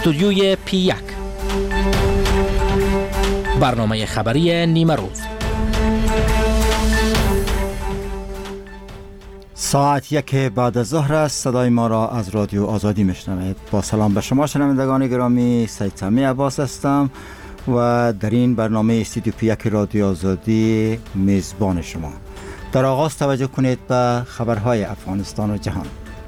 استودیوی P1 برنامه خبری نیمه روز. ساعت 1 بعد از ظهر است. صدای ما را از رادیو آزادی میشنوید. با سلام به شما شنوندگان گرامی، سید سمی عباس هستم و در این برنامه استودیو P1 رادیو آزادی میزبان شما. در آغاز توجه کنید به خبرهای افغانستان و جهان.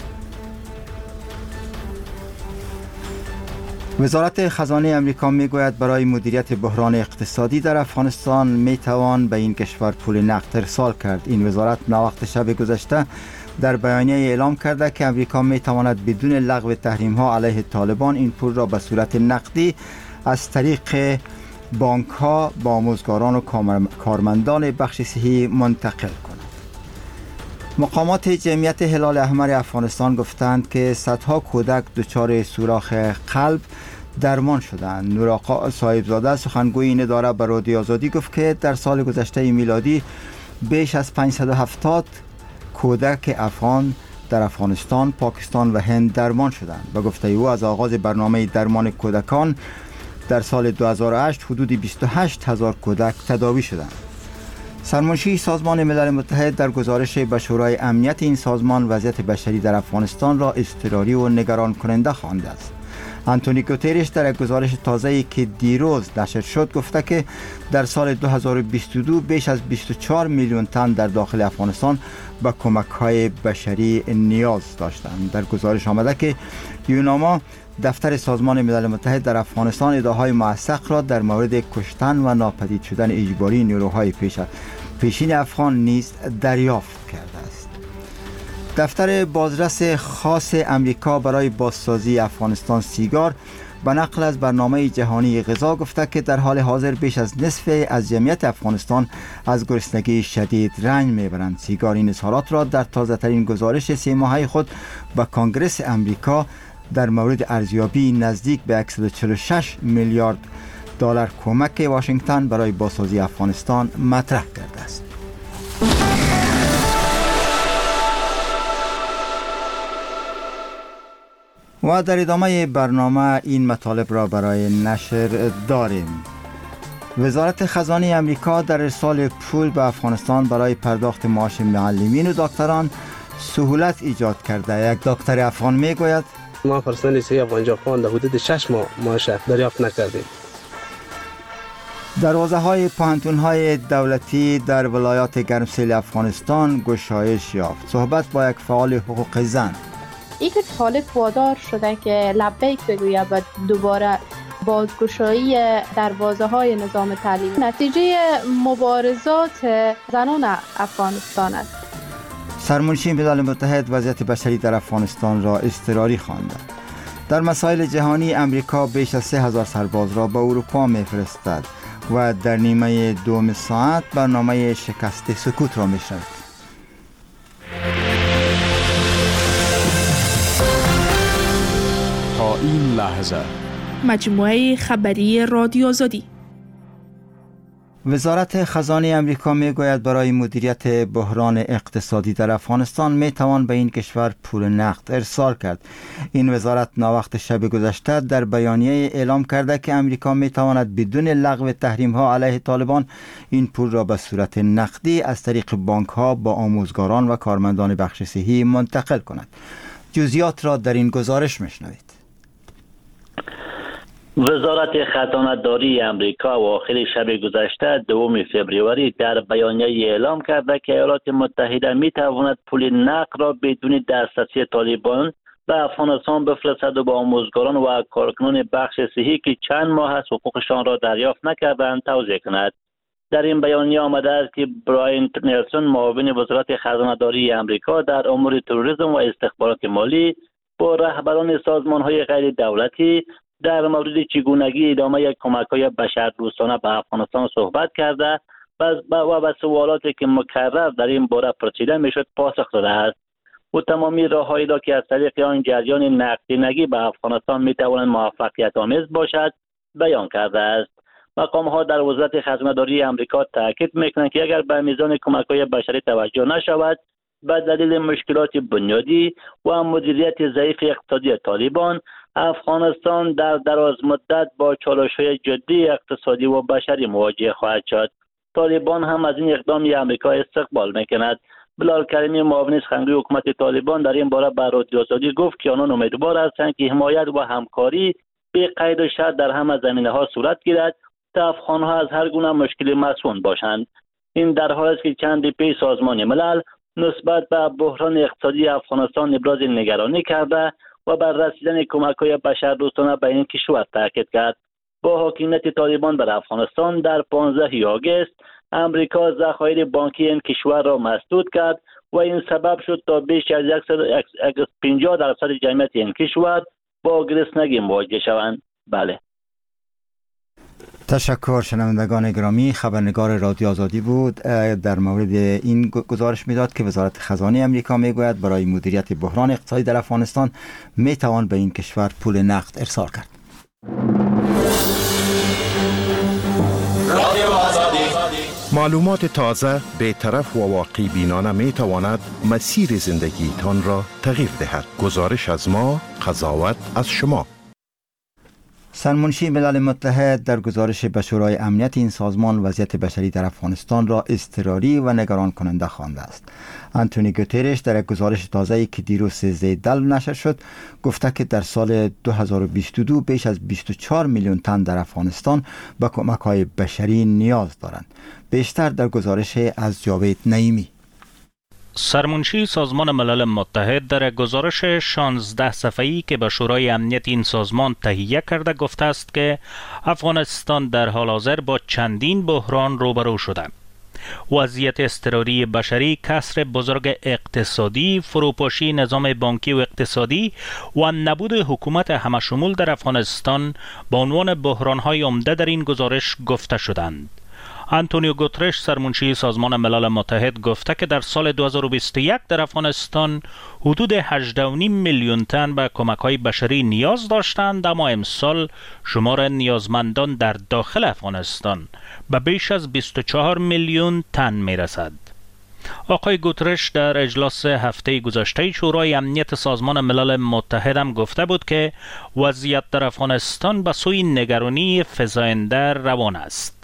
وزارت خزانه امریکا میگوید برای مدیریت بحران اقتصادی در افغانستان میتوان به این کشور پول نقد ارسال کرد. این وزارت ناوقت شب گذشته در بیانیه اعلام کرده که امریکا میتواند بدون لغو تحریم ها علیه طالبان این پول را به صورت نقدی از طریق بانک ها با آموزگاران و کارمندان بخش صحی منتقل کند. مقامات جمعیت هلال احمر افغانستان گفتند که صدها کودک دچار سوراخ قلب درمان شدند. نورآقا صاحبزاده سخنگوی این اداره به رادیو آزادی گفت که در سال گذشته میلادی بیش از 570 کودک افغان در افغانستان، پاکستان و هند درمان شدند. به گفته او از آغاز برنامه درمان کودکان در سال 2008 حدود 28,000 کودک تداوی شدند. سرمنشی سازمان ملل متحد در گزارش به شورای امنیت این سازمان وضعیت بشری در افغانستان را اضطراری و نگران کننده خوانده است. آنتونی گوترش در یک گزارش تازه‌ای که دیروز نشر شد گفته که در سال 2022 بیش از 24 میلیون تن در داخل افغانستان به کمک‌های بشری نیاز داشتند. در گزارش آمده که یوناما دفتر سازمان ملل متحد در افغانستان ادعاهای موثق را در مورد کشتن و ناپدید شدن اجباری نیروهای پیشین افغان نیز دریافت کرده است. دفتر بازرس خاص امریکا برای بازسازی افغانستان سیگار به نقل از برنامه جهانی غذا گفته که در حال حاضر بیش از نصف از جمعیت افغانستان از گرسنگی شدید رنج میبرند. سیگار این اظهارات را در تازه ترین گزارش 3 ماهه خود به کنگره امریکا در مورد ارزیابی نزدیک به 146 میلیارد دلار کمک واشنگتن برای بازسازی افغانستان مطرح کرده است. و در ادامه برنامه این مطالب را برای نشر داریم. وزارت خزانه امریکا در ارسال پول به افغانستان برای پرداخت معاش معلمین و دکتران سهولت ایجاد کرده. یک دکتر افغان میگوید ما پرسنل لیسه افغانجا خواند حدود 6 ماه معاش دریافت نکردیم. دروازه‌های پوهنتون‌های دولتی در ولایات گرمسیر افغانستان گشایش یافت. صحبت با یک فعال حقوق زن. یک طالب وادار شده که لبیک بگوید و دوباره بازگشایی دروازه‌های نظام تعلیمی نتیجه مبارزات زنان افغانستان است. سرمنشی ملل متحد وضعیت بشری در افغانستان را اضطراری خوانده. در مسائل جهانی امریکا بیش از 3000 سرباز را به اروپا می‌فرستد و در نیمه دوم ساعت برنامه شکست سکوت را می‌شنوید. تا این لحظه مجموعه خبری رادیو آزادی. وزارت خزانه امریکا میگوید برای مدیریت بحران اقتصادی در افغانستان میتوان به این کشور پول نقد ارسال کرد. این وزارت ناوقت شب گذشته در بیانیه اعلام کرده که امریکا میتواند بدون لغو تحریم ها علیه طالبان این پول را به صورت نقدی از طریق بانک ها با آموزگاران و کارمندان بخش صحی منتقل کند. جزئیات را در این گزارش میشنوید. وزارت خزانه‌داری امریکا آخر شب گذشته 2 فوریه در بیانیه اعلام کرده که ایالات متحده می تواند پول نقد را بدون دسترسی طالبان به افغانستان بفرستد و با آموزگاران و کارکنان بخش صحی که چند ماه است حقوقشان را دریافت نکردند توضیح کند. در این بیانیه آمده است که براین نلسون معاون وزارت خزانه‌داری امریکا در امور تروریسم و استخبارات مالی با رهبران سازمان‌های غیر دولتی در مورد چگونگی ادامه یک کمک‌های بشردوستانه به افغانستان صحبت کرده و به سوالاتی که مکرر در این باره پرسیده میشد پاسخ داده است. او تمامی راه‌هایی را که از طریق آن جریان نقدینگی به افغانستان میتواند موفقیت آمیز باشد بیان کرده است. مقام‌ها در وزارت خزانه‌داری امریکا تاکید می‌کنند که اگر به میزان کمک‌های بشری توجه نشود به دلیل مشکلات بنیادی و مدیریت ضعیف اقتصادی طالبان افغانستان در دراز مدت با چالش‌های جدی اقتصادی و بشری مواجه خواهد شد. طالبان هم از این اقدام آمریکا استقبال میکند. بلال کریمی معاون سخنگوی حکومت طالبان در این باره به رادیو آزادی گفت که آنان امیدوار هستند که حمایت و همکاری به قید و شرط در همه زمینه‌ها صورت گیرد تا افغان‌ها از هر گونه مشکلی مسئول باشند. این در حالی است که چندی پیش سازمان ملل نسبت به بحران اقتصادی افغانستان ابراز نگرانی کرده و بر رسیدن کمک‌های بشردوستانه به این کشور تاکید کرد. با حاکمیت طالبان بر افغانستان در 15 آگوست امریکا ذخایر بانکی این کشور را مسدود کرد و این سبب شد تا بیش از 50% جمعیت این کشور با گرسنگی مواجه شوند. بله. تشکر. شنوندگان گرامی، خبرنگار رادیو آزادی بود. در مورد این گزارش میداد که وزارت خزانه امریکا میگوید برای مدیریت بحران اقتصادی در افغانستان میتوان به این کشور پول نقد ارسال کرد. معلومات تازه، بی‌طرف و واقعی بینانه می تواند مسیر زندگیتان را تغییر دهد. گزارش از ما، قضاوت از شما. سرمنشی ملل متحد در گزارش به شورای امنیت این سازمان وضعیت بشری در افغانستان را اضطراری و نگران کننده خوانده است. آنتونی گوترش در یک گزارش تازه‌ای که دیروز 13 دلو نشر شد گفته که در سال 2022 بیش از 24 میلیون تن در افغانستان به کمک‌های بشری نیاز دارند. بیشتر در گزارش از جاوید نعیمی. سرمنشی سازمان ملل متحد در گزارش 16 صفحه‌ای که به شورای امنیت این سازمان تهیه کرده گفته است که افغانستان در حال حاضر با چندین بحران روبرو شده. وضعیت اضطراری بشری، کسر بزرگ اقتصادی، فروپاشی نظام بانکی و اقتصادی و نبود حکومت همشمول در افغانستان به عنوان بحران‌های عمده در این گزارش گفته شدند. آنتونیو گوترش سرمنشی سازمان ملل متحد گفته که در سال 2021 در افغانستان حدود 18.5 میلیون تن به کمک‌های بشری نیاز داشتند، اما امسال شمار نیازمندان در داخل افغانستان به بیش از 24 میلیون تن میرسد. آقای گوترش در اجلاس هفته گذشته شورای امنیت سازمان ملل متحد هم گفته بود که وضعیت در افغانستان به سوی نگرانی فزاینده روان است.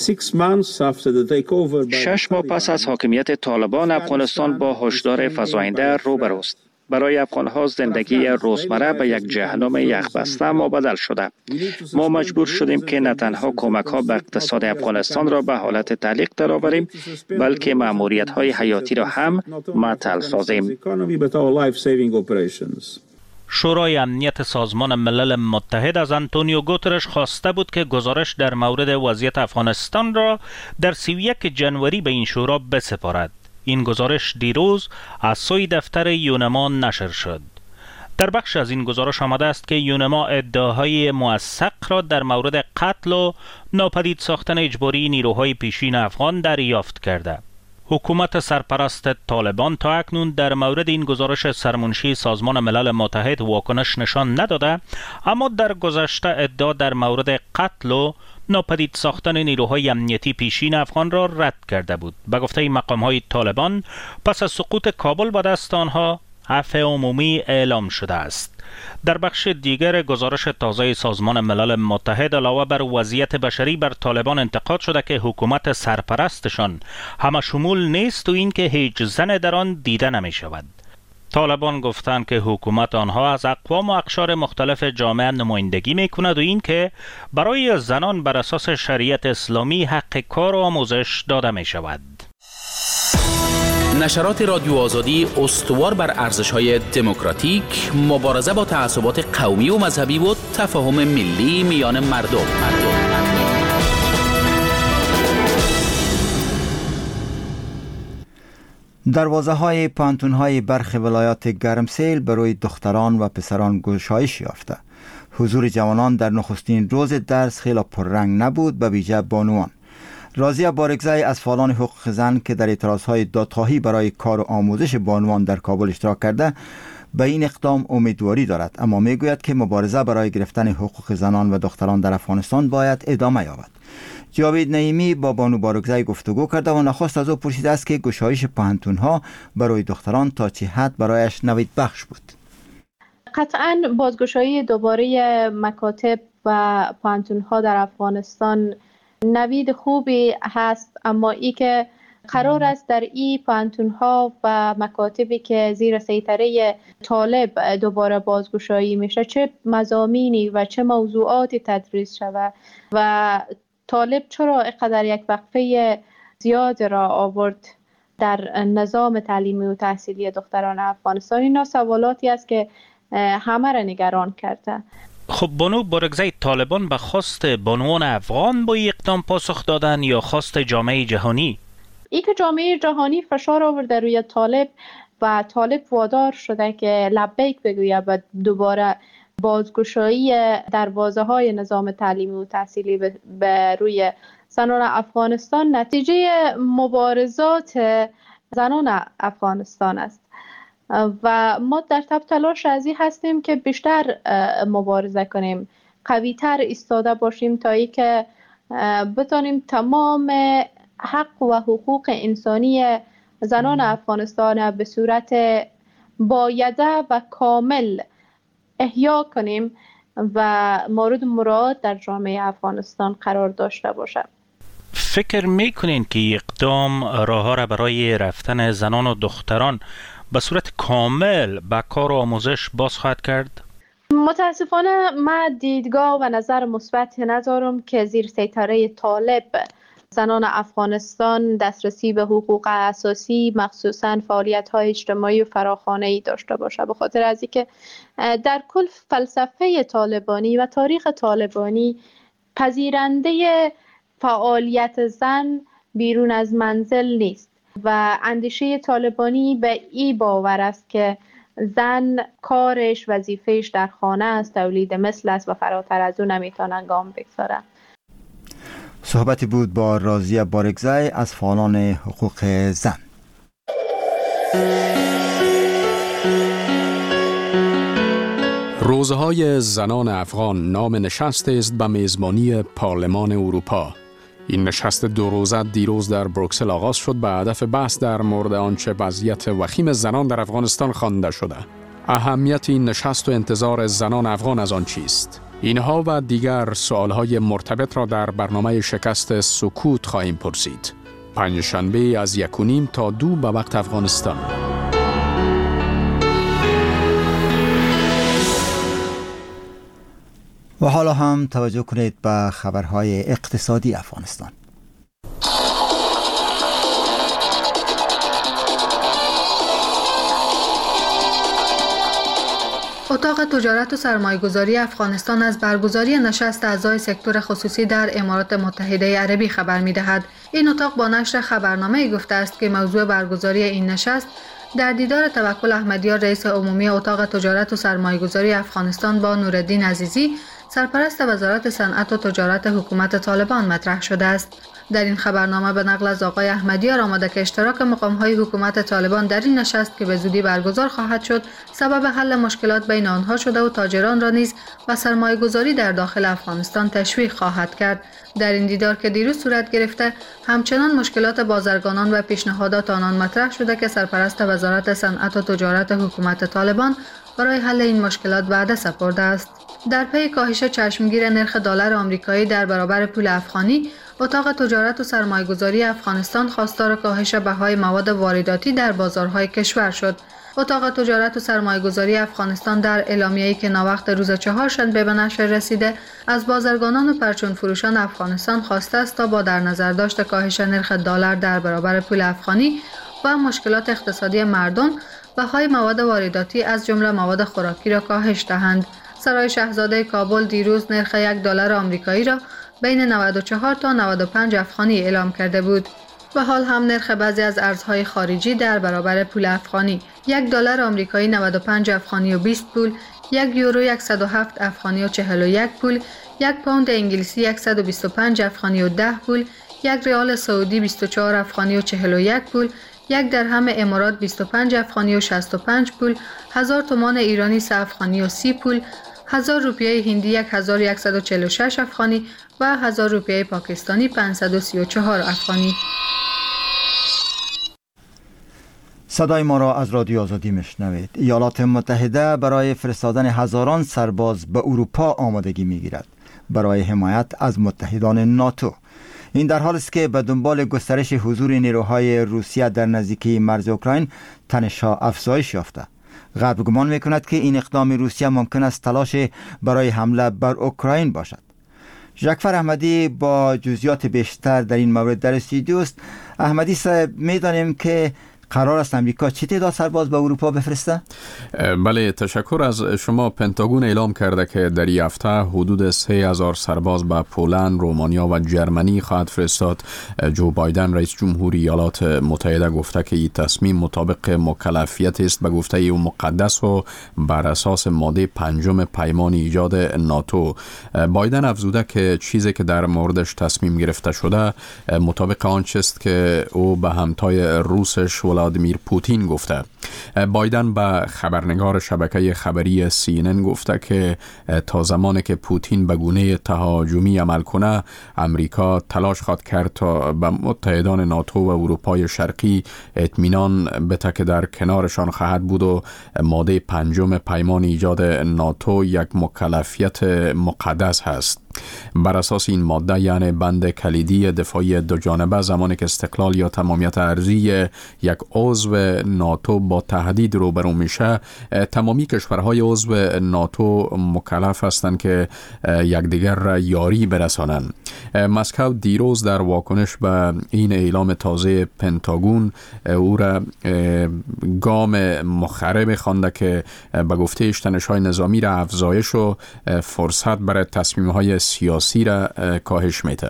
6 ماه پس از حاکمیت طالبان افغانستان با هشدار فزاینده روبروست. برای افغان‌ها زندگی روزمره به یک جهنم یخبسته مبدل شده. ما مجبور شدیم که نه تنها کمک‌ها به اقتصاد افغانستان را به حالت تعلیق درآوریم، بلکه مأموریت‌های حیاتی را هم معطل سازیم. شورای امنیت سازمان ملل متحد از آنتونیو گوترش خواسته بود که گزارش در مورد وضعیت افغانستان را در 31 جنوری به این شورا بسپارد. این گزارش دیروز از سوی دفتر یونما نشر شد. در بخش از این گزارش آمده است که یونما ادعاهای موثق را در مورد قتل و ناپدید ساختن اجباری نیروهای پیشین افغان دریافت کرده. حکومت سرپرست طالبان تا اکنون در مورد این گزارش سرمنشی سازمان ملل متحد واکنش نشان نداده، اما در گذشته ادعا در مورد قتل و ناپدید ساختن نیروهای امنیتی پیشین افغان را رد کرده بود. به گفته مقام‌های طالبان پس از سقوط کابل به دست آنها عفو عمومی اعلام شده است. در بخش دیگر گزارش تازه سازمان ملل متحد علاوه بر وضعیت بشری بر طالبان انتقاد شده که حکومت سرپرستشان همشمول نیست و اینکه هیچ زن در آن دیده نمی شود. طالبان گفتند که حکومت آنها از اقوام و اقشار مختلف جامعه نمایندگی می کند و اینکه برای زنان بر اساس شریعت اسلامی حق کار و آموزش داده می شود. نشرات رادیو آزادی استوار بر ارزش‌های دموکراتیک، مبارزه با تعصبات قومی و مذهبی و تفاهم ملی میان مردم. دروازه‌های پانتون‌های برخی ولایات گرمسیل برای دختران و پسران گشایش یافته. حضور جوانان در نخستین روز درس خیلی پررنگ نبود، به ویژه بانوان. راضیه بارگزای از فعالان حقوق زن که در اعتراضهای دادخواهی برای کار و آموزش بانوان در کابل اشتراک کرده به این اقدام امیدواری دارد، اما میگوید که مبارزه برای گرفتن حقوق زنان و دختران در افغانستان باید ادامه یابد. جاوید نعیمی با بانو بارگزای گفتگو کرده و نخست از او پرسیده است که گشایش پانتون‌ها برای دختران تا چه حد برایش نوید بخش بود. قطعاً بازگشایی دوباره مکاتب و پانتون‌ها در افغانستان نوید خوبی هست، اما ای که قرار است در این پانتون‌ها و مکاتبی که زیر سیطره طالب دوباره بازگشایی میشه چه مضامینی و چه موضوعاتی تدریس شود و طالب چرا اینقدر یک وقفه زیاد را آورد در نظام تعلیمی و تحصیلی دختران افغانستان. اینا سوالاتی است که همه را نگران کرده. خب بانو بارگزای، طالبان به خواست بانوان افغان با این اقدام پاسخ دادن یا خواست جامعه جهانی؟ ای که جامعه جهانی فشار آورده روی طالب و طالب وادار شده که لبیک بگوید و دوباره بازگشایی دروازه های نظام تعلیمی و تحصیلی به روی زنان افغانستان نتیجه مبارزات زنان افغانستان است و ما در تب تلاش ازی هستیم که بیشتر مبارزه کنیم، قوی‌تر ایستاده باشیم تا ای که بتانیم تمام حق و حقوق انسانی زنان افغانستان به صورت بایده و کامل احیا کنیم و مورد مراعات در جامعه افغانستان قرار داشته باشد. فکر میکنین که اقدام راه را برای رفتن زنان و دختران به صورت کامل به کار و آموزش باز خواهد کرد؟ متاسفانه من دیدگاه و نظر مثبت ندارم که زیر سیطره طالب زنان افغانستان دسترسی به حقوق اساسی مخصوصاً فعالیت‌های اجتماعی و فراخوانه‌ای داشته باشه، به خاطر از اینکه در کل فلسفه طالبانی و تاریخ طالبانی پذیرنده فعالیت زن بیرون از منزل نیست و اندیشه طالبانی به این باور است که زن کارش وظیفهش در خانه است، تولید مثل است و فراتر از اون نمیتونه گام بگذاره. صحبتی بود با راضیه بارگزای از فعالان حقوق زن. روزهای زنان افغان نام نشست است به میزبانی پارلمان اروپا. این نشست 2 روزه دیروز در بروکسل آغاز شد به هدف بحث در مورد آنچه وضعیت وخیم زنان در افغانستان خوانده شده. اهمیت این نشست و انتظار زنان افغان از آن چیست؟ اینها و دیگر سوالهای مرتبط را در برنامه شکست سکوت خواهیم پرسید. پنجشنبه از 1:30 تا 2 به وقت افغانستان. و حالا هم توجه کنید به خبرهای اقتصادی افغانستان. اتاق تجارت و سرمایه‌گذاری افغانستان از برگزاری نشست اعضای سکتور خصوصی در امارات متحده عربی خبر می‌دهد. این اتاق با نشر خبرنامه گفته است که موضوع برگزاری این نشست در دیدار توکل احمدیار رئیس عمومی اتاق تجارت و سرمایه‌گذاری افغانستان با نوردین عزیزی سرپرست وزارت صنعت و تجارت حکومت طالبان مطرح شده است. در این خبرنامه به نقل از آقای احمدیار آمده که اشتراک مقام‌های حکومت طالبان در این نشست که به زودی برگزار خواهد شد سبب حل مشکلات بین آنها شده و تاجران را نیز و سرمایه‌گذاری در داخل افغانستان تشویق خواهد کرد. در این دیدار که دیروز صورت گرفته همچنان مشکلات بازرگانان و پیشنهادات آنان مطرح شده که سرپرست وزارت صنعت و تجارت حکومت طالبان برای حل این مشکلات وعده سپرده است. در پی کاهش چشمگیر نرخ دلار آمریکایی در برابر پول افغانی، اتاق تجارت و سرمایه‌گذاری افغانستان خواستار کاهش بهای مواد وارداتی در بازارهای کشور شد. اتاق تجارت و سرمایه‌گذاری افغانستان در اعلامیه‌ای که ناوقت روز چهارشنبه به نشر رسیده، از بازرگانان و پرچون فروشان افغانستان خواسته است تا با در نظر داشت کاهش نرخ دلار در برابر پول افغانی و مشکلات اقتصادی مردم، بهای مواد وارداتی از جمله مواد خوراکی را کاهش دهند. سرای شاهزاده کابل دیروز نرخ $1 آمریکایی را بین 94 تا 95 افغانی اعلام کرده بود. و حال هم نرخ بعضی از ارزهای خارجی در برابر پول افغانی: $1 آمریکایی 95 افغانی و 20 پول، یک یورو 107 افغانی و 41 پول، یک پوند انگلیسی 125 افغانی و 10 پول، یک ریال سعودی 24 افغانی و 41 پول، یک درهم امارات 25 افغانی و 65 پول، 1000 تومان ایرانی 3 افغانی و 30 پول، 1000 روپیه هندی 1146 افغانی و 1000 روپیه پاکستانی 534 افغانی. صدای ما را از رادیو آزادی میشنوید. ایالات متحده برای فرستادن هزاران سرباز به اروپا آمادگی میگیرد برای حمایت از متحدان ناتو. این در حالی است که به دنبال گسترش حضور نیروهای روسیه در نزدیکی مرز اوکراین تنش‌ها افزایش یافته. غرب گمان میکند که این اقدام روسیه ممکن است تلاش برای حمله بر اوکراین باشد. ژاکفر احمدی با جزئیات بیشتر در این مورد در استودیو است. احمدی صاحب، میدانیم که قرار است امریکا چه تعداد سرباز به اروپا بفرسته؟ بله، تشکر از شما. پنتاگون اعلام کرده که در این هفته حدود 3000 سرباز به پولند، رومانیا و جرمنی خواهد فرستاد. جو بایدن رئیس جمهور ایالات متحده گفته که این تصمیم مطابق مکلفیت است به گفته او مقدس و بر اساس ماده 5 پیمان ایجاد ناتو. بایدن افزوده که چیزی که در موردش تصمیم گرفته شده مطابق آنچه است که او به همتای روسش ولادیمیر پوتین گفته. بایدن به خبرنگار شبکه خبری CNN گفته که تا زمانی که پوتین به گونه تهاجمی عمل کنه، امریکا تلاش خواهد کرد تا به متحدان ناتو و اروپای شرقی اطمینان بده که در کنارشان خواهد بود و ماده 5 پیمان ایجاد ناتو یک مکلفیت مقدس هست. بر اساس این ماده، یعنی بند کلیدی دفاعی دو جانبه، زمانی که استقلال یا تمامیت ارضی یک عضو ناتو با تهدید روبرو میشه، تمامی کشورهای عضو ناتو مکلف هستند که یکدیگر را یاری برسانند. مسکو دیروز در واکنش به این اعلام تازه پنتاگون او را گام مخرب خوانده که به گفته تنش‌های نظامی را افزایش و فرصت برای تصمیم‌های سیاسی را کاهش میده.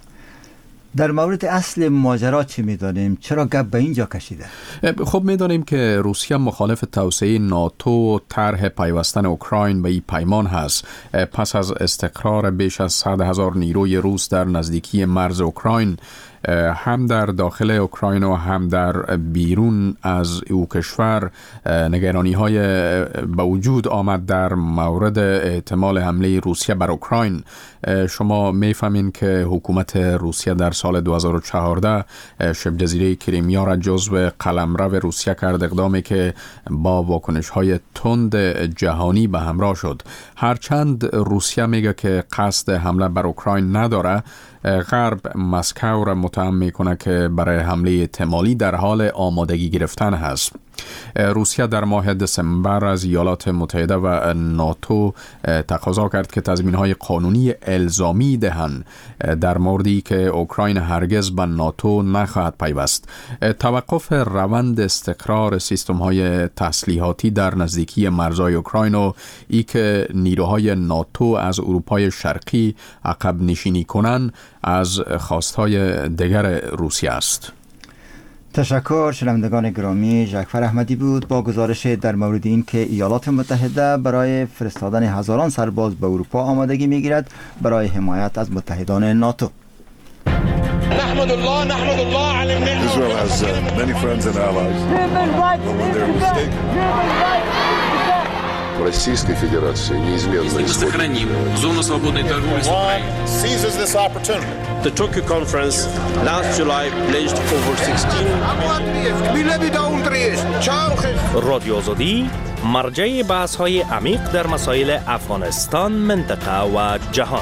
در مورد اصل ماجرا چی میدانیم؟ چرا گپ به اینجا کشیده؟ خب میدانیم که روسیه مخالف توسعه ناتو و طرح پیوستن اوکراین به این پیمان هست. پس از استقرار بیش از 100,000 نیروی روس در نزدیکی مرز اوکراین، هم در داخل اوکراین و هم در بیرون از او کشور، نگرانی های به وجود آمد در مورد احتمال حمله روسیه بر اوکراین. شما میفهمین که حکومت روسیه در سال 2014 شبه جزیره کریمیا را جزو قلمرو روسیه کرد، اقدامی که با واکنش های تند جهانی به همراه شد. هرچند روسیه میگه که قصد حمله بر اوکراین نداره، غرب مسکو را متهم میکنه که برای حمله احتمالی در حال آمادگی گرفتن هست. روسیه در ماه دسامبر از ایالات متحده و ناتو تقاضا کرد که تضمین‌های قانونی الزامی دهند در موردی که اوکراین هرگز به ناتو نخواهد پیوست. توقف روند استقرار سیستم‌های تسلیحاتی در نزدیکی مرزهای اوکراین و ای که نیروهای ناتو از اروپای شرقی عقب نشینی کنند از خواستهای دیگر روسیه است. تشکر. شنوندگان گرامی، ژاکفر احمدی بود با گزارش در مورد این که ایالات متحده برای فرستادن هزاران سرباز به اروپا آمادگی میگیرد برای حمایت از متحدان ناتو. نحمد الله على النعمة. Israel has many friends and allies. Российской Федерации неизменно сохраним зону свободной торговли с Украиной. Seizes this opportunity. The Tokyo conference last July pledged over 16 رادیو آزادی مرجع بحث‌های عمیق در مسائل افغانستان، منطقه و جهان.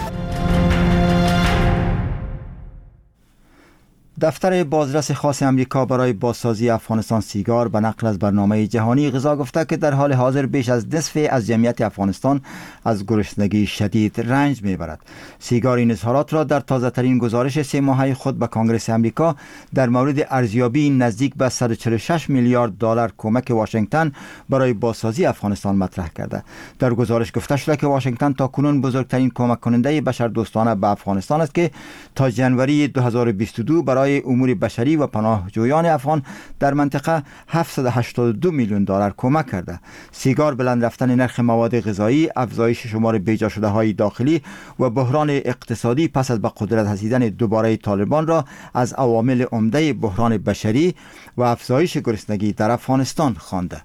دفتر بازرس خاص امریکا برای بازسازی افغانستان سیگار به نقل از برنامه جهانی غذا گفته که در حال حاضر بیش از نصف از جمعیت افغانستان از گرسنگی شدید رنج میبرد. سیگار این اظهارات را در تازه ترین گزارش 3 ماهه خود به کنگره امریکا در مورد ارزیابی نزدیک به 146 میلیارد دلار کمک واشنگتن برای بازسازی افغانستان مطرح کرده. در گزارش گفته شده که واشنگتن تاکنون بزرگترین کمک کننده بشردوستانه به افغانستان است که تا جنوری 2022 برای امور بشری و پناهجویان افغان در منطقه 782 میلیون دلار کمک کرده. سیگار، بلند رفتن نرخ مواد غذایی، افزایش شمار بیجا شده های داخلی و بحران اقتصادی پس از به قدرت رسیدن دوباره طالبان را از عوامل عمده بحران بشری و افزایش گرسنگی در افغانستان خوانده.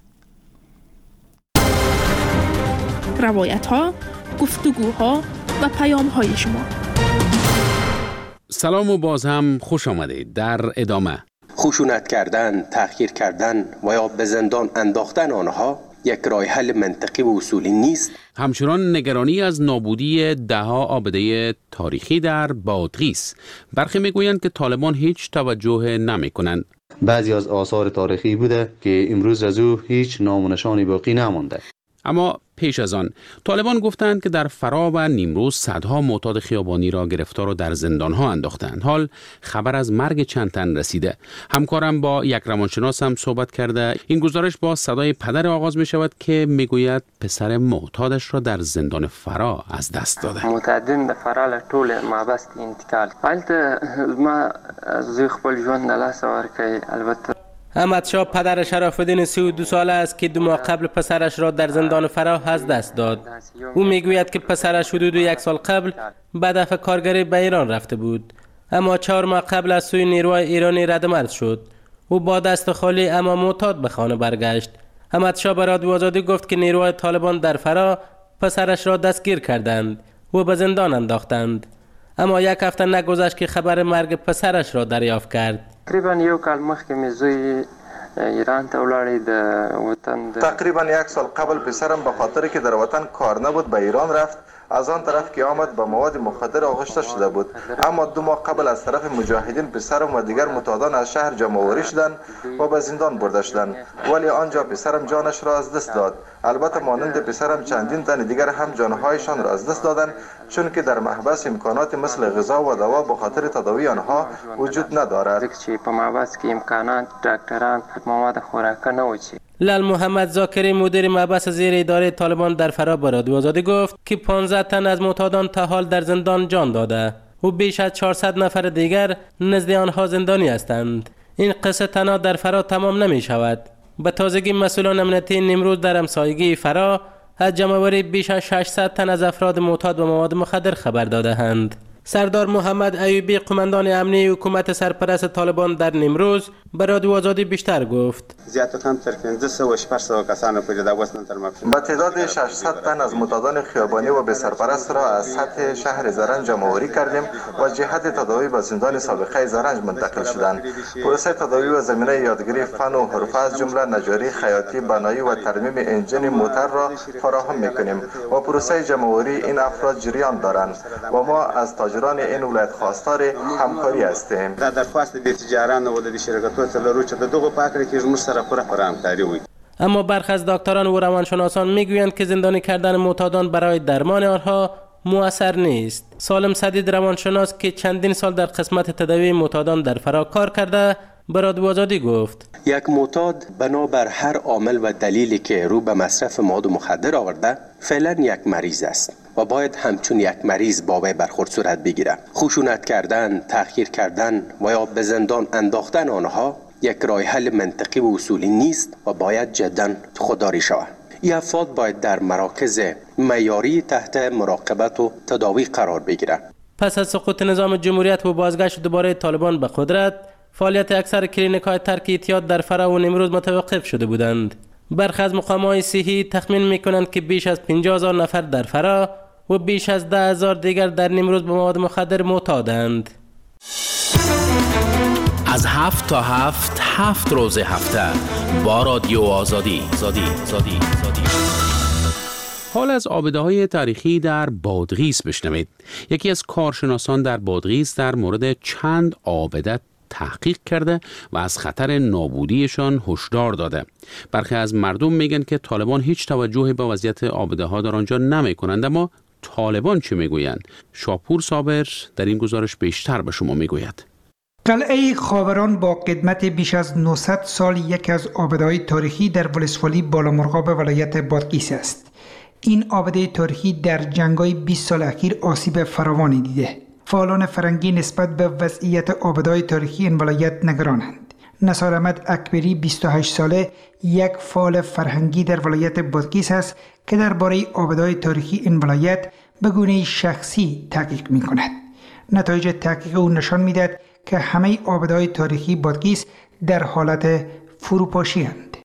روایت ها، گفتگوها و پیام های شما. سلام و باز هم خوش آمدید. در ادامه خشونت کردن، تحقیر کردن و یا به زندان انداختن آنها یک راه حل منطقی و اصولی نیست. همچنان نگرانی از نابودی دهها عابده تاریخی در بادغیس. برخی میگویند که طالبان هیچ توجه نمیکنند. بعضی از آثار تاریخی بوده که امروز از او هیچ نام و نشانی باقی نمانده. اما پیش از آن طالبان گفتند که در فرا و نیمروز صدها معتاد خیابانی را گرفتار و در زندانها انداختند. حال خبر از مرگ چند تن رسیده. همکارم با یک روانشناس هم صحبت کرده. این گزارش با صدای پدر آغاز می شود که می گوید پسر معتادش را در زندان فرا از دست داده. معتادین در فرا له ټول مابست انتقال. البته ما زوی خپل ژوند نه لاس ورکړی. البته احمد شاه پدر شرف الدین 32 ساله است که 2 ماه قبل پسرش را در زندان فرا از دست داد. او میگوید که پسرش حدود 1 سال قبل به هدف کارگری به ایران رفته بود، اما 4 ماه قبل از سوی نیروهای ایرانی ردمرد شد. او با دست خالی اما معتاد به خانه برگشت. احمد شاه به رادیو آزادی گفت که نیروهای طالبان در فرا پسرش را دستگیر کردند و به زندان انداختند، اما 1 هفته نگذشت که خبر مرگ پسرش را دریافت کرد. تقریبا 1 کال مخکې مې زوی ایران ته ولاړی د وطن تقریبا 1 سال قبل پسرم به خاطر که در وطن کار نبود به ایران رفت. از آن طرف که آمد به مواد مخدر آغشته شده بود، اما 2 ماه قبل از طرف مجاهدین پسرم و دیگر معتادان از شهر جمع‌آوری شدند و به زندان برده شدند، ولی آنجا پسرم جانش را از دست داد. البته مانند پسرم چندین تن دیگر هم جانهایشان را از دست دادند، چون که در محبس امکانات مثل غذا و دوا به خاطر تداوی آنها وجود ندارد. په محبس کې امکانات ډاکټران مواد خوراکه نه وچی. لال محمد زاکری مدیر محبس زیر اداره طالبان در فرا به رادیو آزادی گفت که 15 تن از معتادان تا حال در زندان جان داده و بیش از 400 نفر دیگر نزد آنها زندانی هستند. این قصه تنها در فرا تمام نمی شود. به تازگی مسئولان امنیتی نیمروز در همسایگی فرا از جمع‌آوری بیش از 600 تن از افراد معتاد و مواد مخدر خبر داده‌اند. سردار محمد ایوبی قماندان امنی حکومت سرپرست طالبان در نیمروز به رادیو آزادی بیشتر گفت. با تعداد 600 تن از معتادان خیابانی و به سرپرست را از سطح شهر زرنج جمع‌آوری کردیم و جهت تداوی به زندان سابقه زرنج منتقل شدند. پروسه تداوی و زمینه یادگیری فن و حرفه از جمله نجاری، خیاطی، بنایی و ترمیم انجین موتر را فراهم می‌کنیم و پروسه جمع‌آوری این افراد جریان دارند و ما از تاجران این ولایت خواستار همکاری هستیم. در درخواست د تجاران و د شرکتونو سره چې دغه پاکړه کې موږ سره پوره همکاري وي. اما برخی از دکتران و روانشناسان میگویند که زندانی کردن معتادان برای درمان آنها مؤثر نیست. سالم سدید روانشناس که چندین سال در قسمت تداوی معتادان در فرا کار کرده به رادیو آزادی گفت: یک معتاد بنابر هر عامل و دلیلی که رو به مصرف مواد مخدر آورده فعلا یک مریض است و باید همچون یک مریض با وی برخورد صورت بگیره. خشونت کردن، تحقیر کردن و یا به زندان انداختن آنها یک راه حل منطقی و اصولی نیست و باید جدا خودداری شود. این افراد باید در مراکز معیاری تحت مراقبت و تداوی قرار بگیرند. پس از سقوط نظام جمهوریت و بازگشت دوباره طالبان به قدرت، فعالیت اکثر کلینیک‌های ترک اعتیاد در فرا و نیمروز متوقف شده بودند. برخی از مقام‌های صحی تخمین می‌کنند که بیش از 50,000 نفر در فرا و بیش از 10,000 دیگر در نیمروز به مواد مخدر معتادند. از 7 تا 7 روز هفته با رادیو آزادی. حال از عابده‌های تاریخی در بادغیس بشنوید. یکی از کارشناسان در بادغیس در مورد چند عابده تحقیق کرده و از خطر نابودیشان هشدار داده. برخی از مردم میگن که طالبان هیچ توجهی به وضعیت عابده‌ها در آنجا نمی‌کنند، اما طالبان چه میگویند؟ شاپور صابر در این گزارش بیشتر به شما میگوید. قلعه خاوران با قدمت بیش از 900 سال یکی از عابده‌های تاریخی در ولسوالی بالامرغاب ولایت بادغیس است. این عابده تاریخی در جنگ‌های 20 سال اخیر آسیب فراوانی دیده. فعالان فرنگی نسبت به وضعیت عابده‌های تاریخی این ولایت نگرانند. نثار احمد اکبری 28 ساله یک فعال فرهنگی در ولایت بادغیس است که درباره عابده‌های تاریخی این ولایت به گونه شخصی تحقیق می‌کند. نتایج تحقیق او نشان می‌دهد که همه عابده‌های تاریخی بادغیس در حالت فروپاشی اند.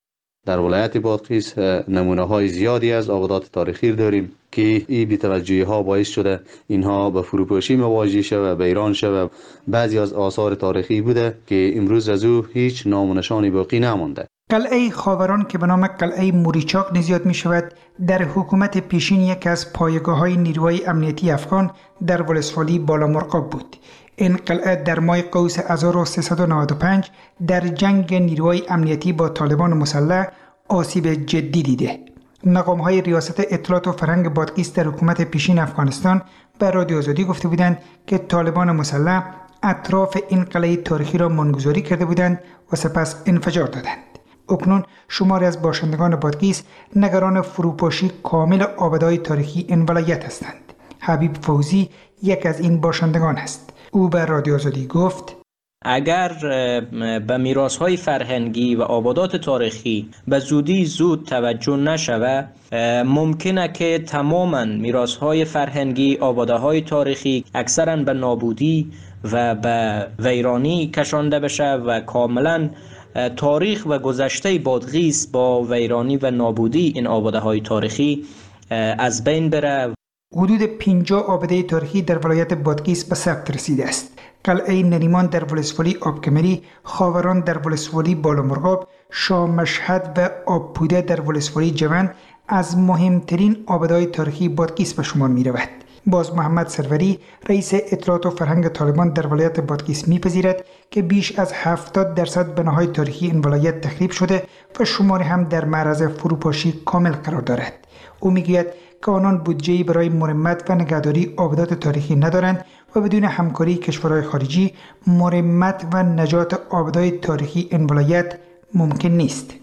در ولایت بادغیس نمونه های زیادی از آبادات تاریخی داریم که این بی‌توجهی ها باعث شده اینها به فروپاشی مواجه شود، به ایران شود. بعضی از آثار تاریخی بوده که امروز از او هیچ نام و نشانی باقی نمانده. قلعه خاوران که به نام قلعه موریچاق نزیاد می شود، در حکومت پیشین یک از پایگاه های نیروهای امنیتی افغان در ولسوالی بالامرغاب بود. این قلعه در ماه قوس 1395 در جنگ نیروهای امنیتی با طالبان مسلح آسیب جدی دیده. مقام‌های ریاست اطلاعات و فرهنگ بادغیس در حکومت پیشین افغانستان به رادیو آزادی گفته بودند که طالبان مسلح اطراف این قلعه تاریخی را منگذاری کرده بودند و سپس انفجار دادند. اکنون شماری از باشندگان بادغیس نگران فروپاشی کامل آبادهای تاریخی این ولایت هستند. حبیب فوزی یک از این باشندگان است. او به رادیو آزادی گفت: اگر به میراث‌های فرهنگی و آبادات تاریخی به زودی زود توجه نشود، ممکنه که تماما میراث‌های فرهنگی، آباده‌های تاریخی اکثرا به نابودی و به ویرانی کشانده بشه و کاملا تاریخ و گذشته بادغیس با ویرانی و نابودی این آباده‌های تاریخی از بین بره. حدود 50 آباده تاریخی در ولایت بادغیس به ثبت رسیده است. قلعه نریمان در ولسوالی آبکمری، خاوران در ولسوالی بالامرغاب، شاه مشهد و آبپوده در ولسوالی جوند از مهمترین آباده‌های تاریخی بادغیس به شمار می رود. باز محمد سروری رئیس اطلاعات و فرهنگ طالبان در ولایت بادغیس می‌پذیرد که بیش از 70% بناهای تاریخی این ولایت تخریب شده و شماری هم در معرض فروپاشی کامل قرار دارد. او میگوید که آنان بودجه‌ای برای مرمت و نگهداری آبادات تاریخی ندارند و بدون همکاری کشورهای خارجی مرمت و نجات آبادات تاریخی این ولایت ممکن نیست.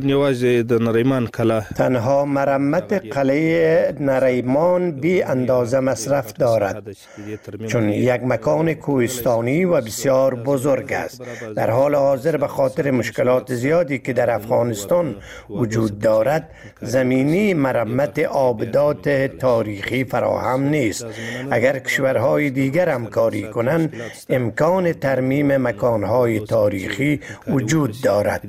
تنها مرمت قلعه نریمان بی اندازه مصرف دارد، چون یک مکان کوهستانی و بسیار بزرگ است. در حال حاضر به خاطر مشکلات زیادی که در افغانستان وجود دارد، زمینی مرمت آبادات تاریخی فراهم نیست. اگر کشورهای دیگر همکاری کنند، امکان ترمیم مکانهای تاریخی وجود دارد.